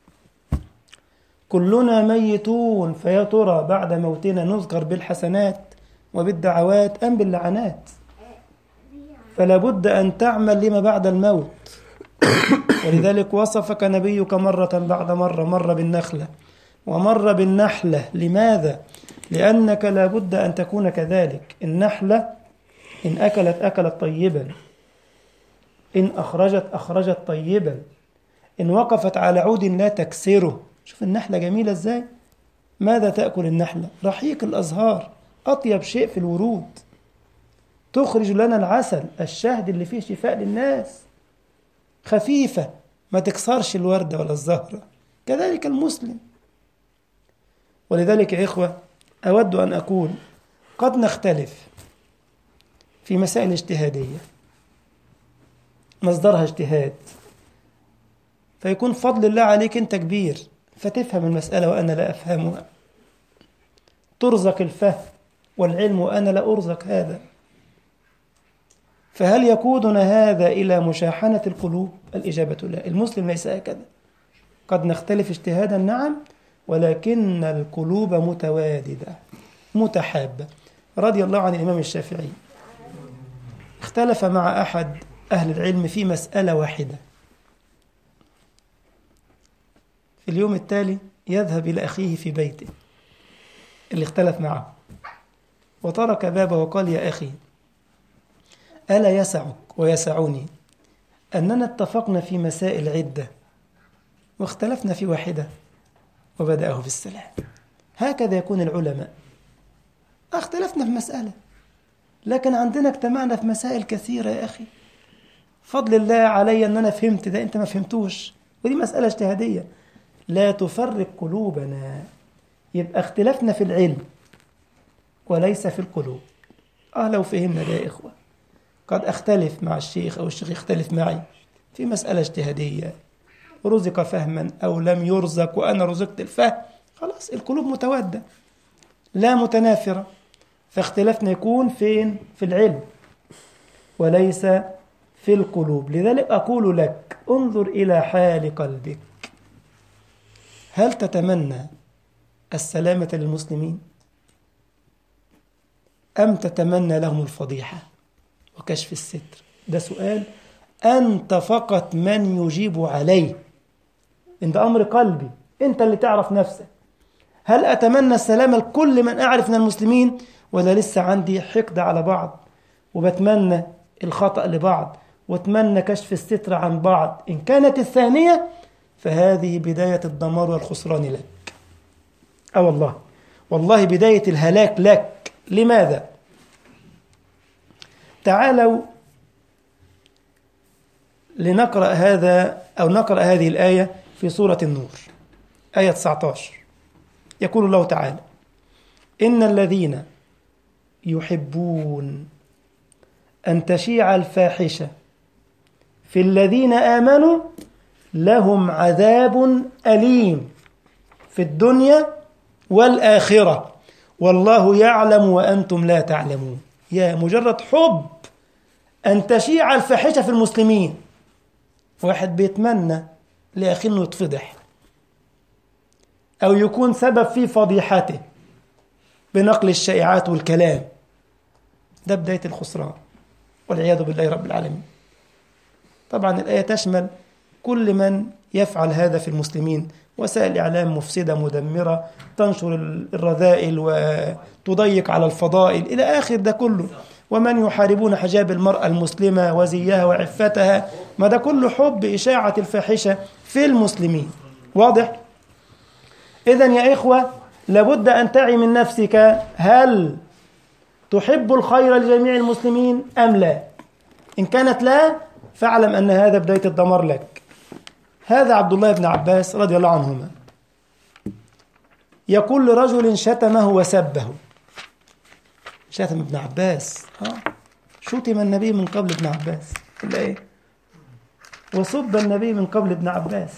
كلنا ميتون، فيا ترى بعد موتنا نذكر بالحسنات وبالدعوات أم باللعنات؟ فلا بد أن تعمل لما بعد الموت. ولذلك وصفك نبيك مرة بعد مرة، مر بالنخلة ومر بالنحلة. لماذا؟ لأنك لا بد أن تكون كذلك. النحلة إن أكلت طيبا، إن أخرجت طيبا، إن وقفت على عود لا تكسره. شوف النحلة جميلة إزاي. ماذا تأكل النحلة؟ رحيق الأزهار، أطيب شيء في الورود، تخرج لنا العسل الشهد اللي فيه شفاء للناس، خفيفة ما تكسرش الوردة ولا الزهرة. كذلك المسلم. ولذلك يا إخوة أود أن أقول قد نختلف في مسائل اجتهادية مصدرها اجتهاد، فيكون فضل الله عليك أنت كبير فتفهم المسألة وأنا لا أفهمها، ترزق الفهم والعلم وأنا لا أرزق هذا. فهل يقودنا هذا إلى مشاحنة القلوب؟ الإجابة لا. المسلم ليس هكذا. قد نختلف اجتهادا نعم، ولكن القلوب متواددة متحابة. رضي الله عن الإمام الشافعي، اختلف مع أحد أهل العلم في مسألة واحدة، في اليوم التالي يذهب إلى أخيه في بيته اللي اختلف معه وترك بابه وقال يا أخي ألا يسعك ويسعني أننا اتفقنا في مسائل عدة واختلفنا في واحدة؟ وبدأه بالسلام. هكذا يكون العلماء، اختلفنا في مسألة لكن عندنا اجتمعنا في مسائل كثيرة. يا أخي فضل الله علي أن أنا فهمت ده أنت ما فهمتوش، ودي مسألة اجتهادية لا تفرق قلوبنا. يبقى اختلفنا في العلم وليس في القلوب. لو فهمنا ده يا إخوة، قد أختلف مع الشيخ أو الشيخ يختلف معي في مسألة اجتهادية، رزق فهما أو لم يرزق وأنا رزقت الفهم، خلاص القلوب متوادة لا متنافرة. فاختلافنا يكون فين؟ في العلم وليس في القلوب. لذلك أقول لك انظر إلى حال قلبك، هل تتمنى السلامة للمسلمين أم تتمنى لهم الفضيحة وكشف الستر؟ ده سؤال أنت فقط من يجيب عليه، إن ده أمر قلبي، أنت اللي تعرف نفسك. هل أتمنى السلامة لكل من أعرف من المسلمين، ولا لسه عندي حقد على بعض وبتمنى الخطأ لبعض واتمنى كشف الستر عن بعض؟ إن كانت الثانية فهذه بداية الدمار والخسران لك. والله بداية الهلاك لك. لماذا؟ تعالوا لنقرأ هذا أو نقرأ هذه الآية في سورة النور آية 19. يقول الله تعالى إن الذين يحبون أن تشيع الفاحشة في الذين آمنوا لهم عذاب أليم في الدنيا والآخرة والله يعلم وأنتم لا تعلمون. يا مجرد حب أن تشيع الفاحشة في المسلمين، واحد بيتمنى لأخيه أنه يتفضح أو يكون سبب في فضيحته بنقل الشائعات والكلام، ده بداية الخسران والعياذ بالله رب العالمين. طبعا الآية تشمل كل من يفعل هذا في المسلمين وسائل الإعلام مفسدة مدمرة، تنشر الرذائل وتضيق على الفضائل إلى آخر ده كله. ومن يحاربون حجاب المرأة المسلمة وزيها وعفتها، ما ده كله حب إشاعة الفاحشة في المسلمين. واضح؟ إذن يا إخوة لابد أن تعي من نفسك، هل تحب الخير لجميع المسلمين أم لا؟ إن كانت لا، فاعلم أن هذا بداية الدمار لك. هذا عبد الله بن عباس رضي الله عنهما يقول لرجل شتمه وسبه. شتم ابن عباس، شتم النبي من قبل ابن عباس، إلا إيه؟ وسب النبي من قبل ابن عباس.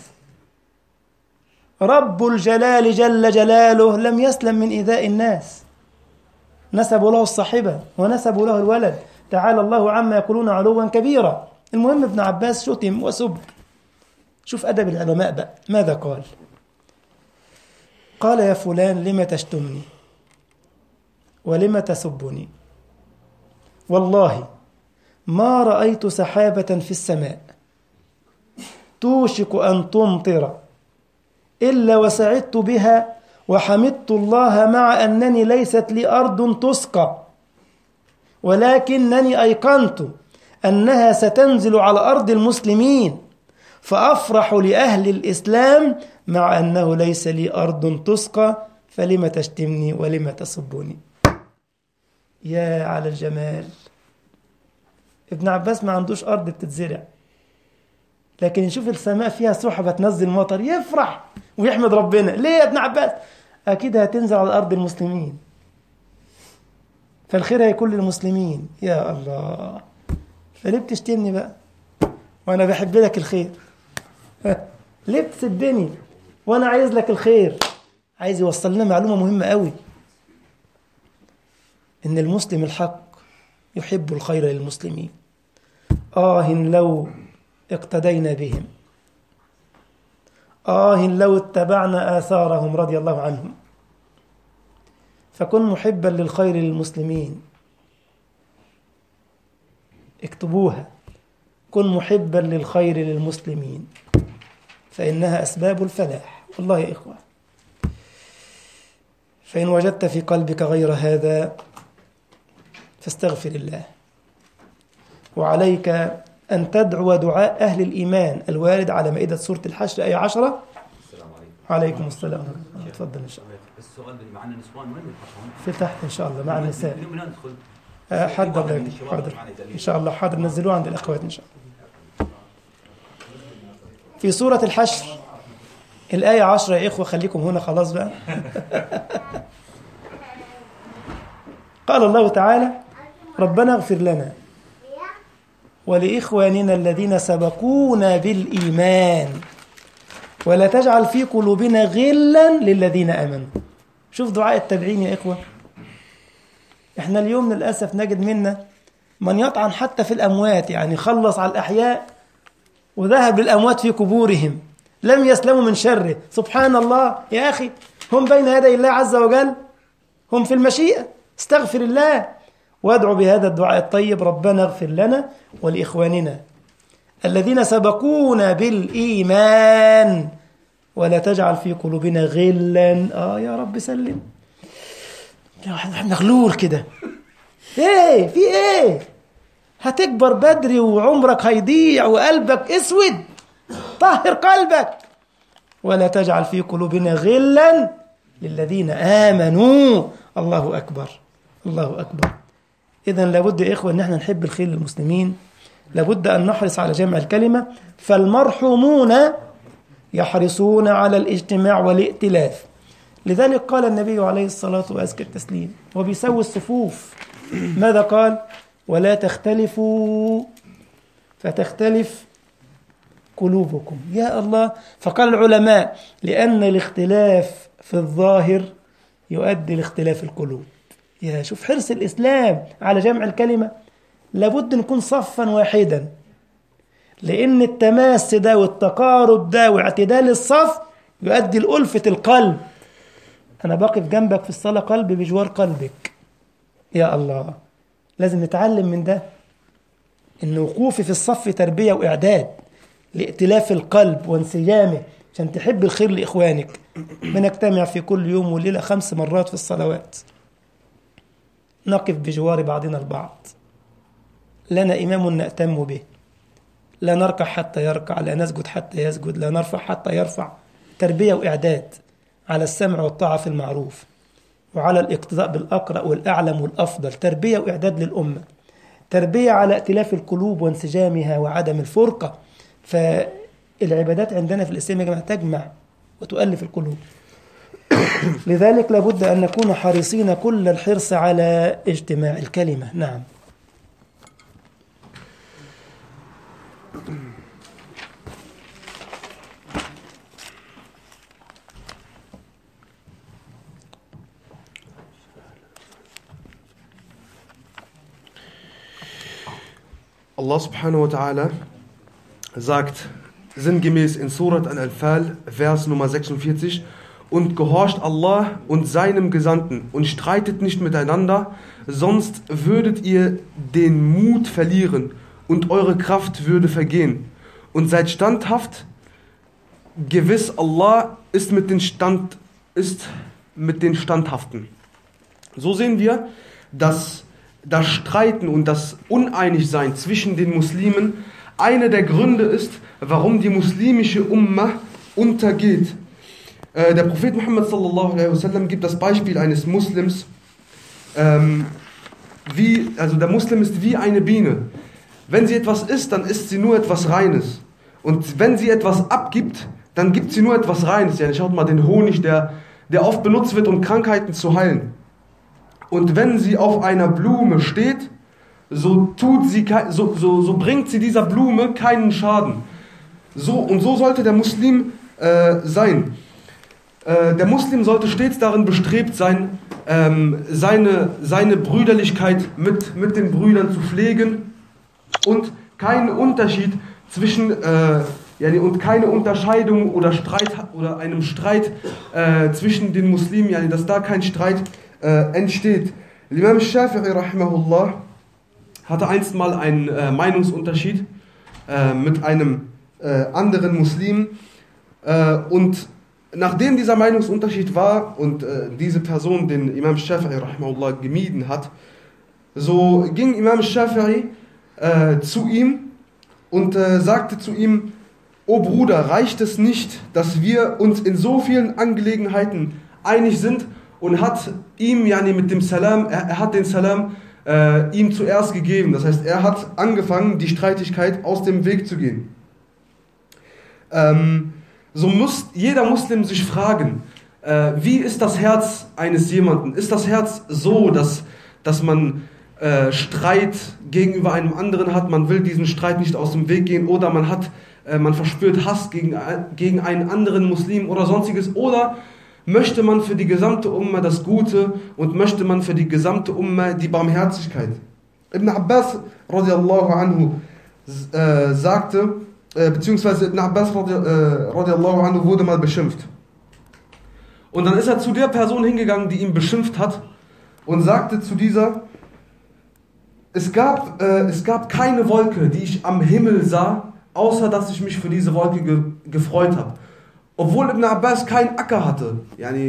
رب الجلال جل جلاله لم يسلم من إيذاء الناس، نسبوا له الصاحبة ونسبوا له الولد، تعالى الله عما يقولون علوا كبيرا. المهم ابن عباس شتم وسب. شوف أدب العلماء بقى، ماذا قال؟ قال يا فلان لم تشتمني ولم تسبني؟ والله ما رأيت سحابة في السماء توشك أن تمطر إلا وسعدت بها وحمدت الله، مع أنني ليست لي أرض تسقى، ولكنني أيقنت أنها ستنزل على أرض المسلمين، فأفرح لأهل الإسلام مع أنه ليس لي أرض تسقى، فلم تشتمني ولم تسبني؟ يا على الجمال. ابن عباس ما عندوش أرض بتتزرع، لكن يشوف السماء فيها سحبة تنزل مطر يفرح ويحمد ربنا. ليه يا ابن عباس؟ أكيد هتنزل على أرض المسلمين، فالخير هيكون للمسلمين. يا الله، فليه بتشتمني بقى وأنا بحب لك الخير؟ ليه بتسبني وأنا عايز لك الخير؟ عايز يوصل لنا معلومة مهمة قوي، إن المسلم الحق يحب الخير للمسلمين. لو اقتدينا بهم، لو اتبعنا آثارهم رضي الله عنهم. فكن محبا للخير للمسلمين، اكتبوها، كن محبا للخير للمسلمين، فإنها أسباب الفلاح. والله يا إخوة، فإن وجدت في قلبك غير هذا فاستغفر الله، وعليك أن تدعو دعاء أهل الإيمان الوارد على مائدة سورة الحشر آية 10.
السلام عليكم.
عليكم السلام. تفضل إن شاء الله.
السؤال معنا نسوان وين
في تحت إن شاء الله مع النساء.
من ندخل؟
حاضر إن شاء الله، حاضر نزلوه عند الأخوات إن شاء الله. في سورة الحشر الآية 10 يا إخوة، خليكم هنا خلاص بقى. قال الله تعالى: ربنا اغفر لنا ولإخواننا الذين سبقونا بالإيمان ولا تجعل في قلوبنا غلا للذين آمنوا. شوف دعاء التابعين يا إخوة. إحنا اليوم للأسف نجد منا من يطعن حتى في الأموات، يعني خلص على الأحياء وذهب للأموات في قبورهم، لم يسلموا من شره. سبحان الله يا أخي، هم بين يدي الله عز وجل، هم في المشيئة. استغفر الله وادعو بهذا الدعاء الطيب: ربنا اغفر لنا ولإخواننا الذين سبقونا بالإيمان ولا تجعل في قلوبنا غلا. يا رب سلم. احنا غلول كده. ايه في ايه؟ هتكبر بدري وعمرك هيضيع وقلبك اسود. طهر قلبك. ولا تجعل في قلوبنا غلا للذين آمنوا. الله أكبر، الله أكبر. إذن لابد يا إخوة أن احنا نحب الخير للمسلمين، لابد أن نحرص على جمع الكلمة. فالمرحومون يحرصون على الاجتماع والائتلاف. لذلك قال النبي عليه الصلاة وأزكى التسليم وبيسوي الصفوف، ماذا قال؟ ولا تختلفوا فتختلف قلوبكم. يا الله. فقال العلماء: لأن الاختلاف في الظاهر يؤدي لاختلاف القلوب. يا شوف حرص الإسلام على جمع الكلمة. لابد نكون صفا واحدا، لأن التماس ده والتقارب ده واعتدال الصف يؤدي لألفة القلب. أنا بقف جنبك في الصلاة قلبي بجوار قلبك. يا الله، لازم نتعلم من ده، إن وقوفي في الصف تربية وإعداد لائتلاف القلب وانسجامه عشان تحب الخير لإخوانك. بنجتمع في كل يوم وليلة 5 مرات في الصلوات، نقف بجوار بعضنا البعض، لنا إمام نأتم به، لا نركع حتى يركع، لا نسجد حتى يسجد، لا نرفع حتى يرفع. تربية وإعداد على السمع والطاعة في المعروف، وعلى الاقتداء بالأقرأ والأعلم والأفضل. تربية وإعداد للأمة، تربية على ائتلاف القلوب وانسجامها وعدم الفرقة. فالعبادات عندنا في الإسلام يا جماعة تجمع وتؤلف القلوب. لذلك لابد أن نكون حريصين كل الحرص على اجتماع الكلمة. نعم.
Allah subhanahu wa ta'ala sagt sinngemäß in Surat Al-Anfal, Vers Nummer 46, und gehorcht Allah und seinem Gesandten und streitet nicht miteinander, sonst würdet ihr den Mut verlieren und eure Kraft würde vergehen. Und seid standhaft, gewiss Allah ist mit den Standhaften. So sehen wir, dass das Streiten und das Uneinigsein zwischen den Muslimen einer der Gründe ist, warum die muslimische Ummah untergeht. Der Prophet Muhammad sallallahu alaihi wasallam gibt das Beispiel eines Muslims, der Muslim ist wie eine Biene. Wenn sie etwas isst, dann isst sie nur etwas Reines. Und wenn sie etwas abgibt, dann gibt sie nur etwas Reines. Ja, schaut mal den Honig, der oft benutzt wird, um Krankheiten zu heilen. Und wenn sie auf einer Blume steht, so bringt sie dieser Blume keinen Schaden. So sollte der Muslim sein. Der Muslim sollte stets darin bestrebt sein, seine Brüderlichkeit mit den Brüdern zu pflegen und keinen Unterschied und keine Unterscheidung oder einem Streit zwischen den Muslimen, dass da kein Streit entsteht. Imam Shafi'i rahimahullah hatte einst mal einen Meinungsunterschied mit einem anderen Muslim und nachdem dieser Meinungsunterschied war und diese Person den Imam Shafi'i rahimahullah gemieden hat, so ging Imam Shafi'i zu ihm und sagte zu ihm: O Bruder, reicht es nicht, dass wir uns in so vielen Angelegenheiten einig sind? Und hat ihm mit dem Salam, er hat den Salam ihm zuerst gegeben. Das heißt, er hat angefangen, die Streitigkeit aus dem Weg zu gehen. So muss jeder Muslim sich fragen, wie ist das Herz eines jemanden? Ist das Herz so, dass man Streit gegenüber einem anderen hat, man will diesen Streit nicht aus dem Weg gehen, oder man verspürt Hass gegen einen anderen Muslim oder sonstiges, oder möchte man für die gesamte Ummah das Gute und möchte man für die gesamte Ummah die Barmherzigkeit? Ibn Abbas radiallahu anhu sagte, beziehungsweise Ibn Abbas radiallahu anhu wurde mal beschimpft. Und dann ist er zu der Person hingegangen, die ihn beschimpft hat, und sagte zu dieser: Es gab keine Wolke, die ich am Himmel sah, außer dass ich mich für diese Wolke gefreut habe. Obwohl Ibn Abbas keinen Acker hatte,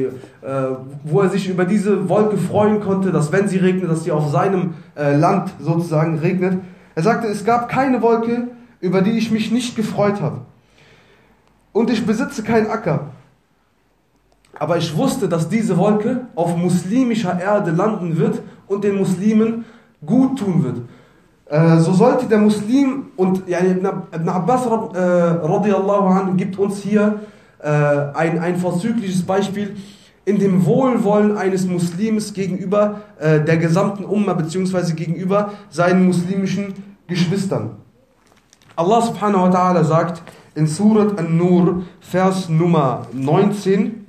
wo er sich über diese Wolke freuen konnte, dass wenn sie regnet, dass sie auf seinem Land sozusagen regnet. Er sagte, es gab keine Wolke, über die ich mich nicht gefreut habe. Und ich besitze keinen Acker. Aber ich wusste, dass diese Wolke auf muslimischer Erde landen wird und den Muslimen gut tun wird. So sollte der Muslim, und Ibn Abbas radiallahu anhu gibt uns hier ein vorzügliches Beispiel in dem Wohlwollen eines Muslims gegenüber der gesamten Ummah bzw. gegenüber seinen muslimischen Geschwistern. Allah subhanahu wa ta'ala sagt in Surat An-Nur, Vers Nummer 19: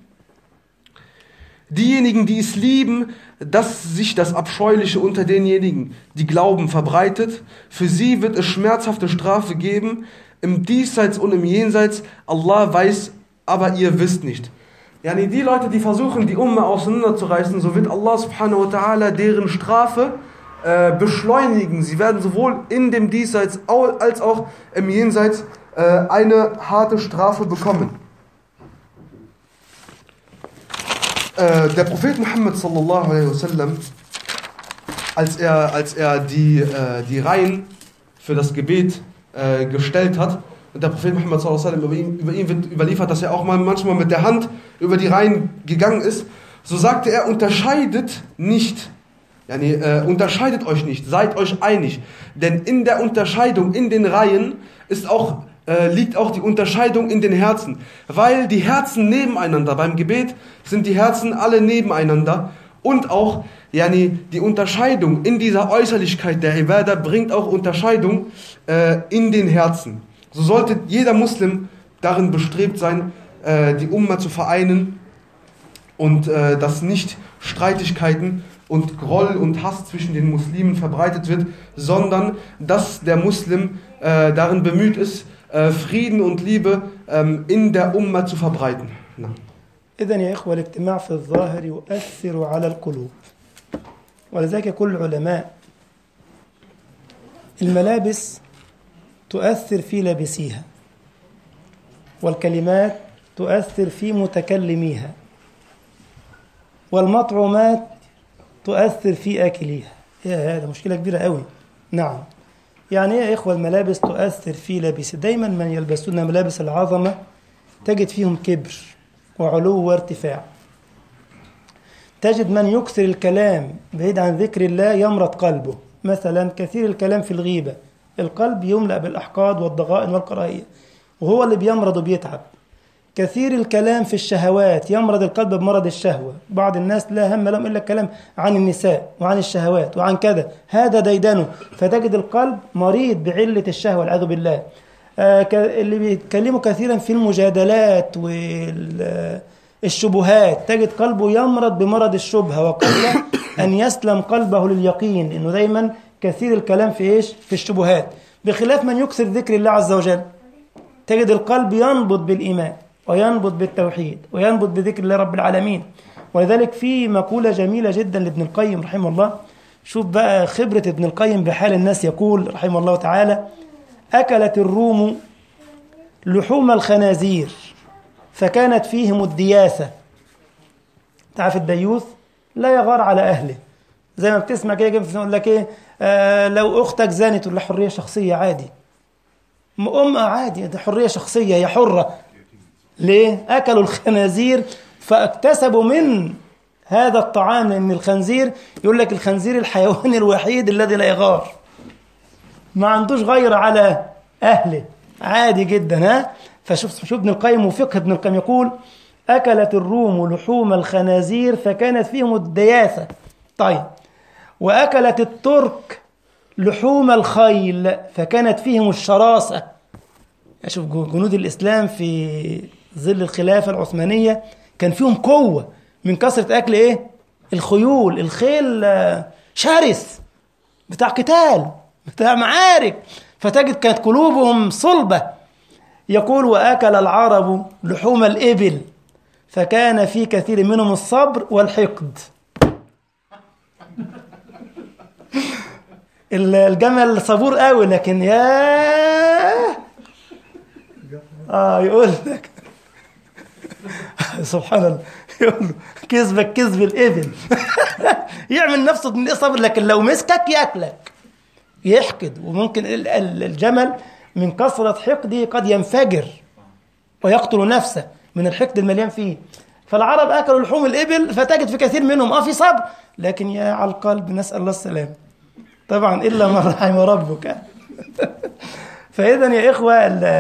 Diejenigen, die es lieben, dass sich das Abscheuliche unter denjenigen, die glauben, verbreitet, für sie wird es schmerzhafte Strafe geben, im Diesseits und im Jenseits. Allah weiß, aber ihr wisst nicht. Die Leute, die versuchen, die Ummah auseinanderzureißen, so wird Allah subhanahu wa ta'ala deren Strafe beschleunigen. Sie werden sowohl in dem Diesseits als auch im Jenseits eine harte Strafe bekommen. Der Prophet Muhammad sallallahu alaihi wasallam, als er die Reihen für das Gebet gestellt hat, und der Prophet Muhammad sallallahu alaihi wasallam, über ihn wird überliefert, dass er auch manchmal mit der Hand über die Reihen gegangen ist, so sagte er, unterscheidet euch nicht, seid euch einig, denn in der Unterscheidung in den Reihen liegt auch die Unterscheidung in den Herzen, weil die Herzen nebeneinander, beim Gebet sind die Herzen alle nebeneinander, und auch die Unterscheidung in dieser Äußerlichkeit der Ibadah bringt auch Unterscheidung in den Herzen. So sollte jeder Muslim darin bestrebt sein, die Umma zu vereinen und dass nicht Streitigkeiten und Groll und Hass zwischen den Muslimen verbreitet wird, sondern dass der Muslim darin bemüht ist, Frieden und Liebe in der Umma zu verbreiten.
إذن يا إخوة الاجتماع في الظاهر يؤثر على القلوب، ولذلك يقول العلماء الملابس تؤثر في لابسيها، والكلمات تؤثر في متكلميها، والمطعومات تؤثر في آكليها. هذا مشكلة كبيرة قوي. نعم، يعني يا إخوة الملابس تؤثر في لابسها. دايما من يلبسون ملابس العظمة تجد فيهم كبر وعلو وارتفاع. تجد من يكثر الكلام بعيد عن ذكر الله يمرض قلبه. مثلا كثير الكلام في الغيبة، القلب يملأ بالأحقاد والضغائن والكراهية، وهو اللي بيمرض وبيتعب. كثير الكلام في الشهوات يمرض القلب بمرض الشهوة. بعض الناس لا هم لهم إلا الكلام عن النساء وعن الشهوات وعن كذا، هذا ديدنه، فتجد القلب مريض بعلة الشهوة والعياذ بالله. اللي بيتكلموا كثيرا في المجادلات والشبهات تجد قلبه يمرض بمرض الشبهة، وقبل أن يسلم قلبه لليقين، إنه دايما كثير الكلام في إيش؟ في الشبهات. بخلاف من يكثر ذكر الله عز وجل تجد القلب ينبض بالإيمان وينبض بالتوحيد وينبض بذكر الله رب العالمين. ولذلك في مقولة جميلة جدا لابن القيم رحمه الله. شوف بقى خبرة ابن القيم بحال الناس. يقول رحمه الله تعالى: أكلت الروم لحوم الخنازير فكانت فيهم الدياثة. تعرف الديوث لا يغار على أهله، زي ما بتسمع كده يقول لك إيه، لو أختك زانت ولا حرية شخصية عادي، عادي، ده حرية شخصية، هي حرة. ليه؟ أكلوا الخنازير فاكتسبوا من هذا الطعام، لأن الخنزير يقول لك الخنزير الحيوان الوحيد الذي لا يغار، ما عندوش غير على أهله، عادي جدا. فشوف ابن القيم وفقه ابن القيم، يقول: أكلت الروم لحوم الخنازير فكانت فيهم الدياثة. طيب، وأكلت الترك لحوم الخيل فكانت فيهم الشراسة. أشوف جنود الإسلام في ظل الخلافة العثمانية كان فيهم قوة من كثرة أكل إيه؟ الخيول. الخيل شرس، بتاع قتال، بتاع معارك، فتجد كانت قلوبهم صلبة. يقول: وأكل العرب لحوم الإبل فكان في كثير منهم الصبر والحقد. الجمل صبور قوي، لكن يقول لك سبحان الله، يقول له كذبك كذب الإبل. يعمل نفسه من صبر، لكن لو مسكك يأكلك، يحقد. وممكن الجمل من كثرة حقده قد ينفجر ويقتل نفسه من الحقد المليان فيه. فالعرب أكلوا لحوم الإبل فتجد في كثير منهم في صبر، لكن يا على القلب نسأل الله السلام، طبعا إلا من رحم ربك. فإذا يا إخوة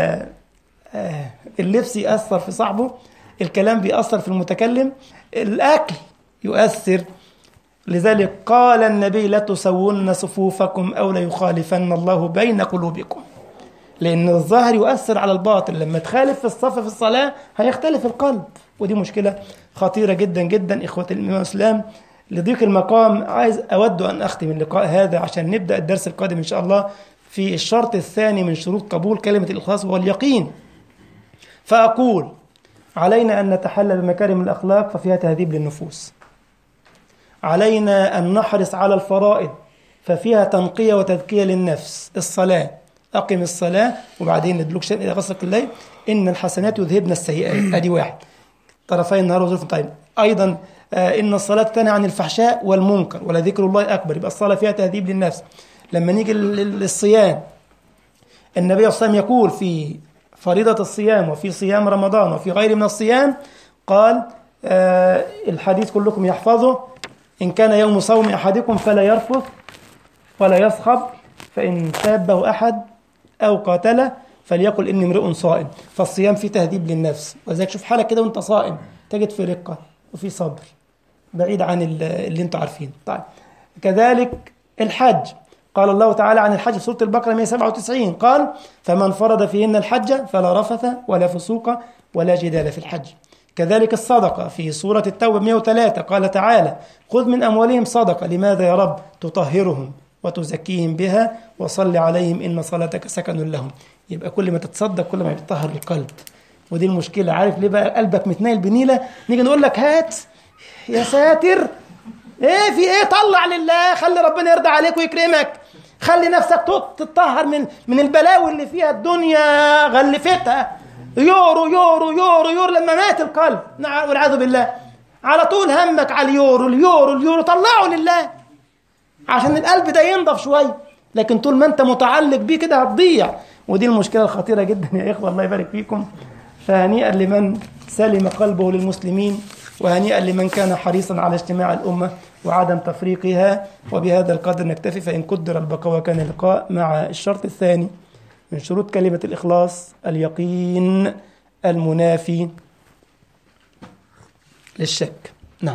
اللبس يأثر في صاحبه، الكلام بيأثر في المتكلم، الأكل يؤثر. لذلك قال النبي: لا تسوون صفوفكم أو لا يخالفن الله بين قلوبكم. لأن الظاهر يؤثر على الباطن، لما تخالف في الصف في الصلاة هيختلف القلب، ودي مشكلة خطيرة جدا جدا. إخوة الإسلام، لضيق المقام أود أن أختم اللقاء هذا عشان نبدأ الدرس القادم إن شاء الله في الشرط الثاني من شروط قبول كلمة الإخلاص، وهو اليقين. فأقول: علينا أن نتحلى بمكارم الأخلاق ففيها تهذيب للنفوس. علينا أن نحرص على الفرائض ففيها تنقية وتذكية للنفس. الصلاة، أقم الصلاة، وبعدين ندلوك شيء إلى غسق الليل، إن الحسنات يذهبن السيئات. أدي واحد، طرفي النهار وظروف. طيب، أيضا إن الصلاة تنهى عن الفحشاء والمنكر ولذكر الله أكبر. يبقى الصلاة فيها تهذيب للنفس. لما نيجي للصيام، النبي صلى الله عليه وسلم يقول في فريضة الصيام وفي صيام رمضان وفي غير من الصيام، قال الحديث كلكم يحفظه: إن كان يوم صوم أحدكم فلا يرفث ولا يصخب، فإن سابه أحد أو قاتله فليقل إني امرئ صائم. فالصيام فيه تهذيب للنفس، وذلك شوف حالك كده وانت صائم تجد في رقة وفي صبر بعيد عن اللي انتوا عارفين. طيب كذلك الحج، قال الله تعالى عن الحج في سورة البقرة 197، قال: فمن فرض فيهن الحج فلا رفث ولا فسوق ولا جدال في الحج. كذلك الصدقة في سورة التوبة 103، قال تعالى: خذ من أموالهم صدقة. لماذا يا رب؟ تطهرهم وتزكيهم بها وصل عليهم إن صلاتك سكن لهم. يبقى كل ما تتصدق كل ما يتطهر القلب، ودي المشكلة. عارف ليه بقى قلبك متنايل بنيلة؟ نيجي نقول لك هات يا ساتر، ايه في ايه؟ طلع لله، خلي ربنا يرضى عليك ويكرمك، خلي نفسك تتطهر من البلاوي اللي فيها الدنيا غلفتها. يورو يورو يورو يورو، لما مات القلب والعياذ بالله على طول همك على اليورو اليورو اليورو. طلعه لله عشان القلب ده ينضف شويه، لكن طول ما انت متعلق بيه كده هتضيع، ودي المشكله الخطيره جدا يا اخوه. الله يبارك فيكم. فهنيئا لمن سلم قلبه للمسلمين، وهنيئا لمن كان حريصا على اجتماع الامه وعدم تفريقها. وبهذا القدر نكتفي، فان قدر البقاء وكان اللقاء مع الشرط الثاني من شروط كلمه الاخلاص: اليقين المنافي للشك. نعم.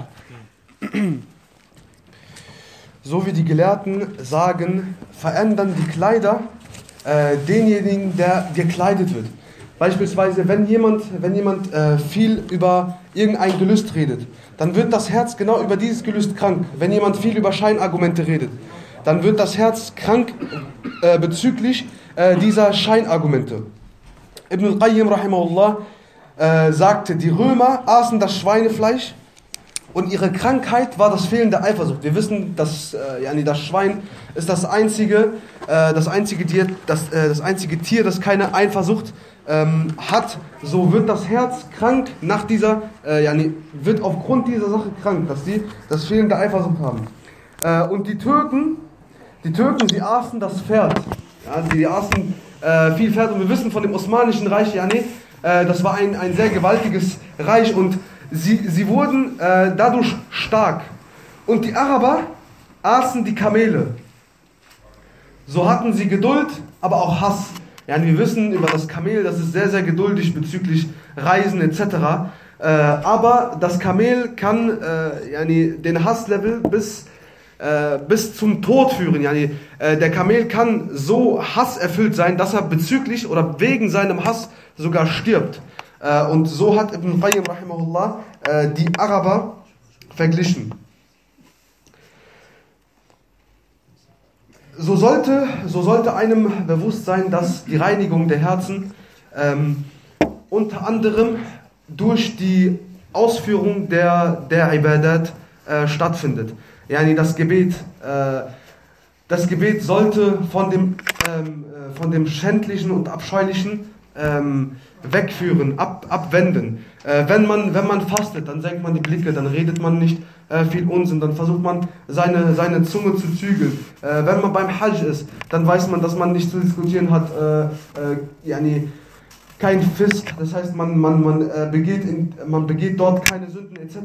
So wie die Gelehrten sagen, verändern die Kleider denjenigen, der gekleidet wird. Beispielsweise, wenn jemand viel über irgendein Gelüst redet, dann wird das Herz genau über dieses Gelüst krank. Wenn jemand viel über Scheinargumente redet, dann wird das Herz krank bezüglich dieser Scheinargumente. Ibn al-Qayyim rahimahullah sagte, die Römer aßen das Schweinefleisch und ihre Krankheit war das Fehlen der Eifersucht. Wir wissen, dass das Schwein ist das einzige Tier, das keine Eifersucht hat. So wird das Herz krank nach dieser, wird aufgrund dieser Sache krank, dass sie das Fehlen der Eifersucht haben. Und die Türken, sie aßen das Pferd. Ja, sie aßen viel Pferd, und wir wissen von dem Osmanischen Reich, das war ein sehr gewaltiges Reich, und sie wurden dadurch stark. Und die Araber aßen die Kamele. So hatten sie Geduld, aber auch Hass. Ja, wir wissen über das Kamel, das ist sehr, sehr geduldig bezüglich Reisen etc. Aber das Kamel kann den Hasslevel bis zum Tod führen. Der Kamel kann so hasserfüllt sein, dass er bezüglich oder wegen seinem Hass sogar stirbt. Und so hat Ibn Qayyim rahimahullah die Araber verglichen. So sollte einem bewusst sein, dass die Reinigung der Herzen unter anderem durch die Ausführung der Ibadat stattfindet. Das Gebet sollte von dem Schändlichen und Abscheulichen wegführen, abwenden. Wenn man fastet, dann senkt man die Blicke, dann redet man nicht viel Unsinn, dann versucht man seine Zunge zu zügeln. Wenn man beim Hajj ist, dann weiß man, dass man nicht zu diskutieren hat, kein Fisk, das heißt man begeht dort keine Sünden etc.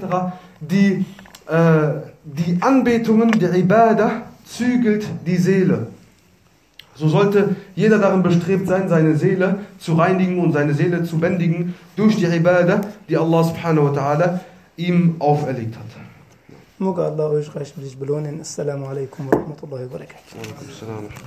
Die Anbetungen, der Ibadah zügelt die Seele. So sollte jeder darin bestrebt sein, seine Seele zu reinigen und seine Seele zu bändigen durch die Ibadah, die Allah subhanahu wa ta'ala ihm auferlegt hat.
Möge Allah euch reichlich belohnen. Assalamu alaikum wa rahmatullahi wa barakatuh.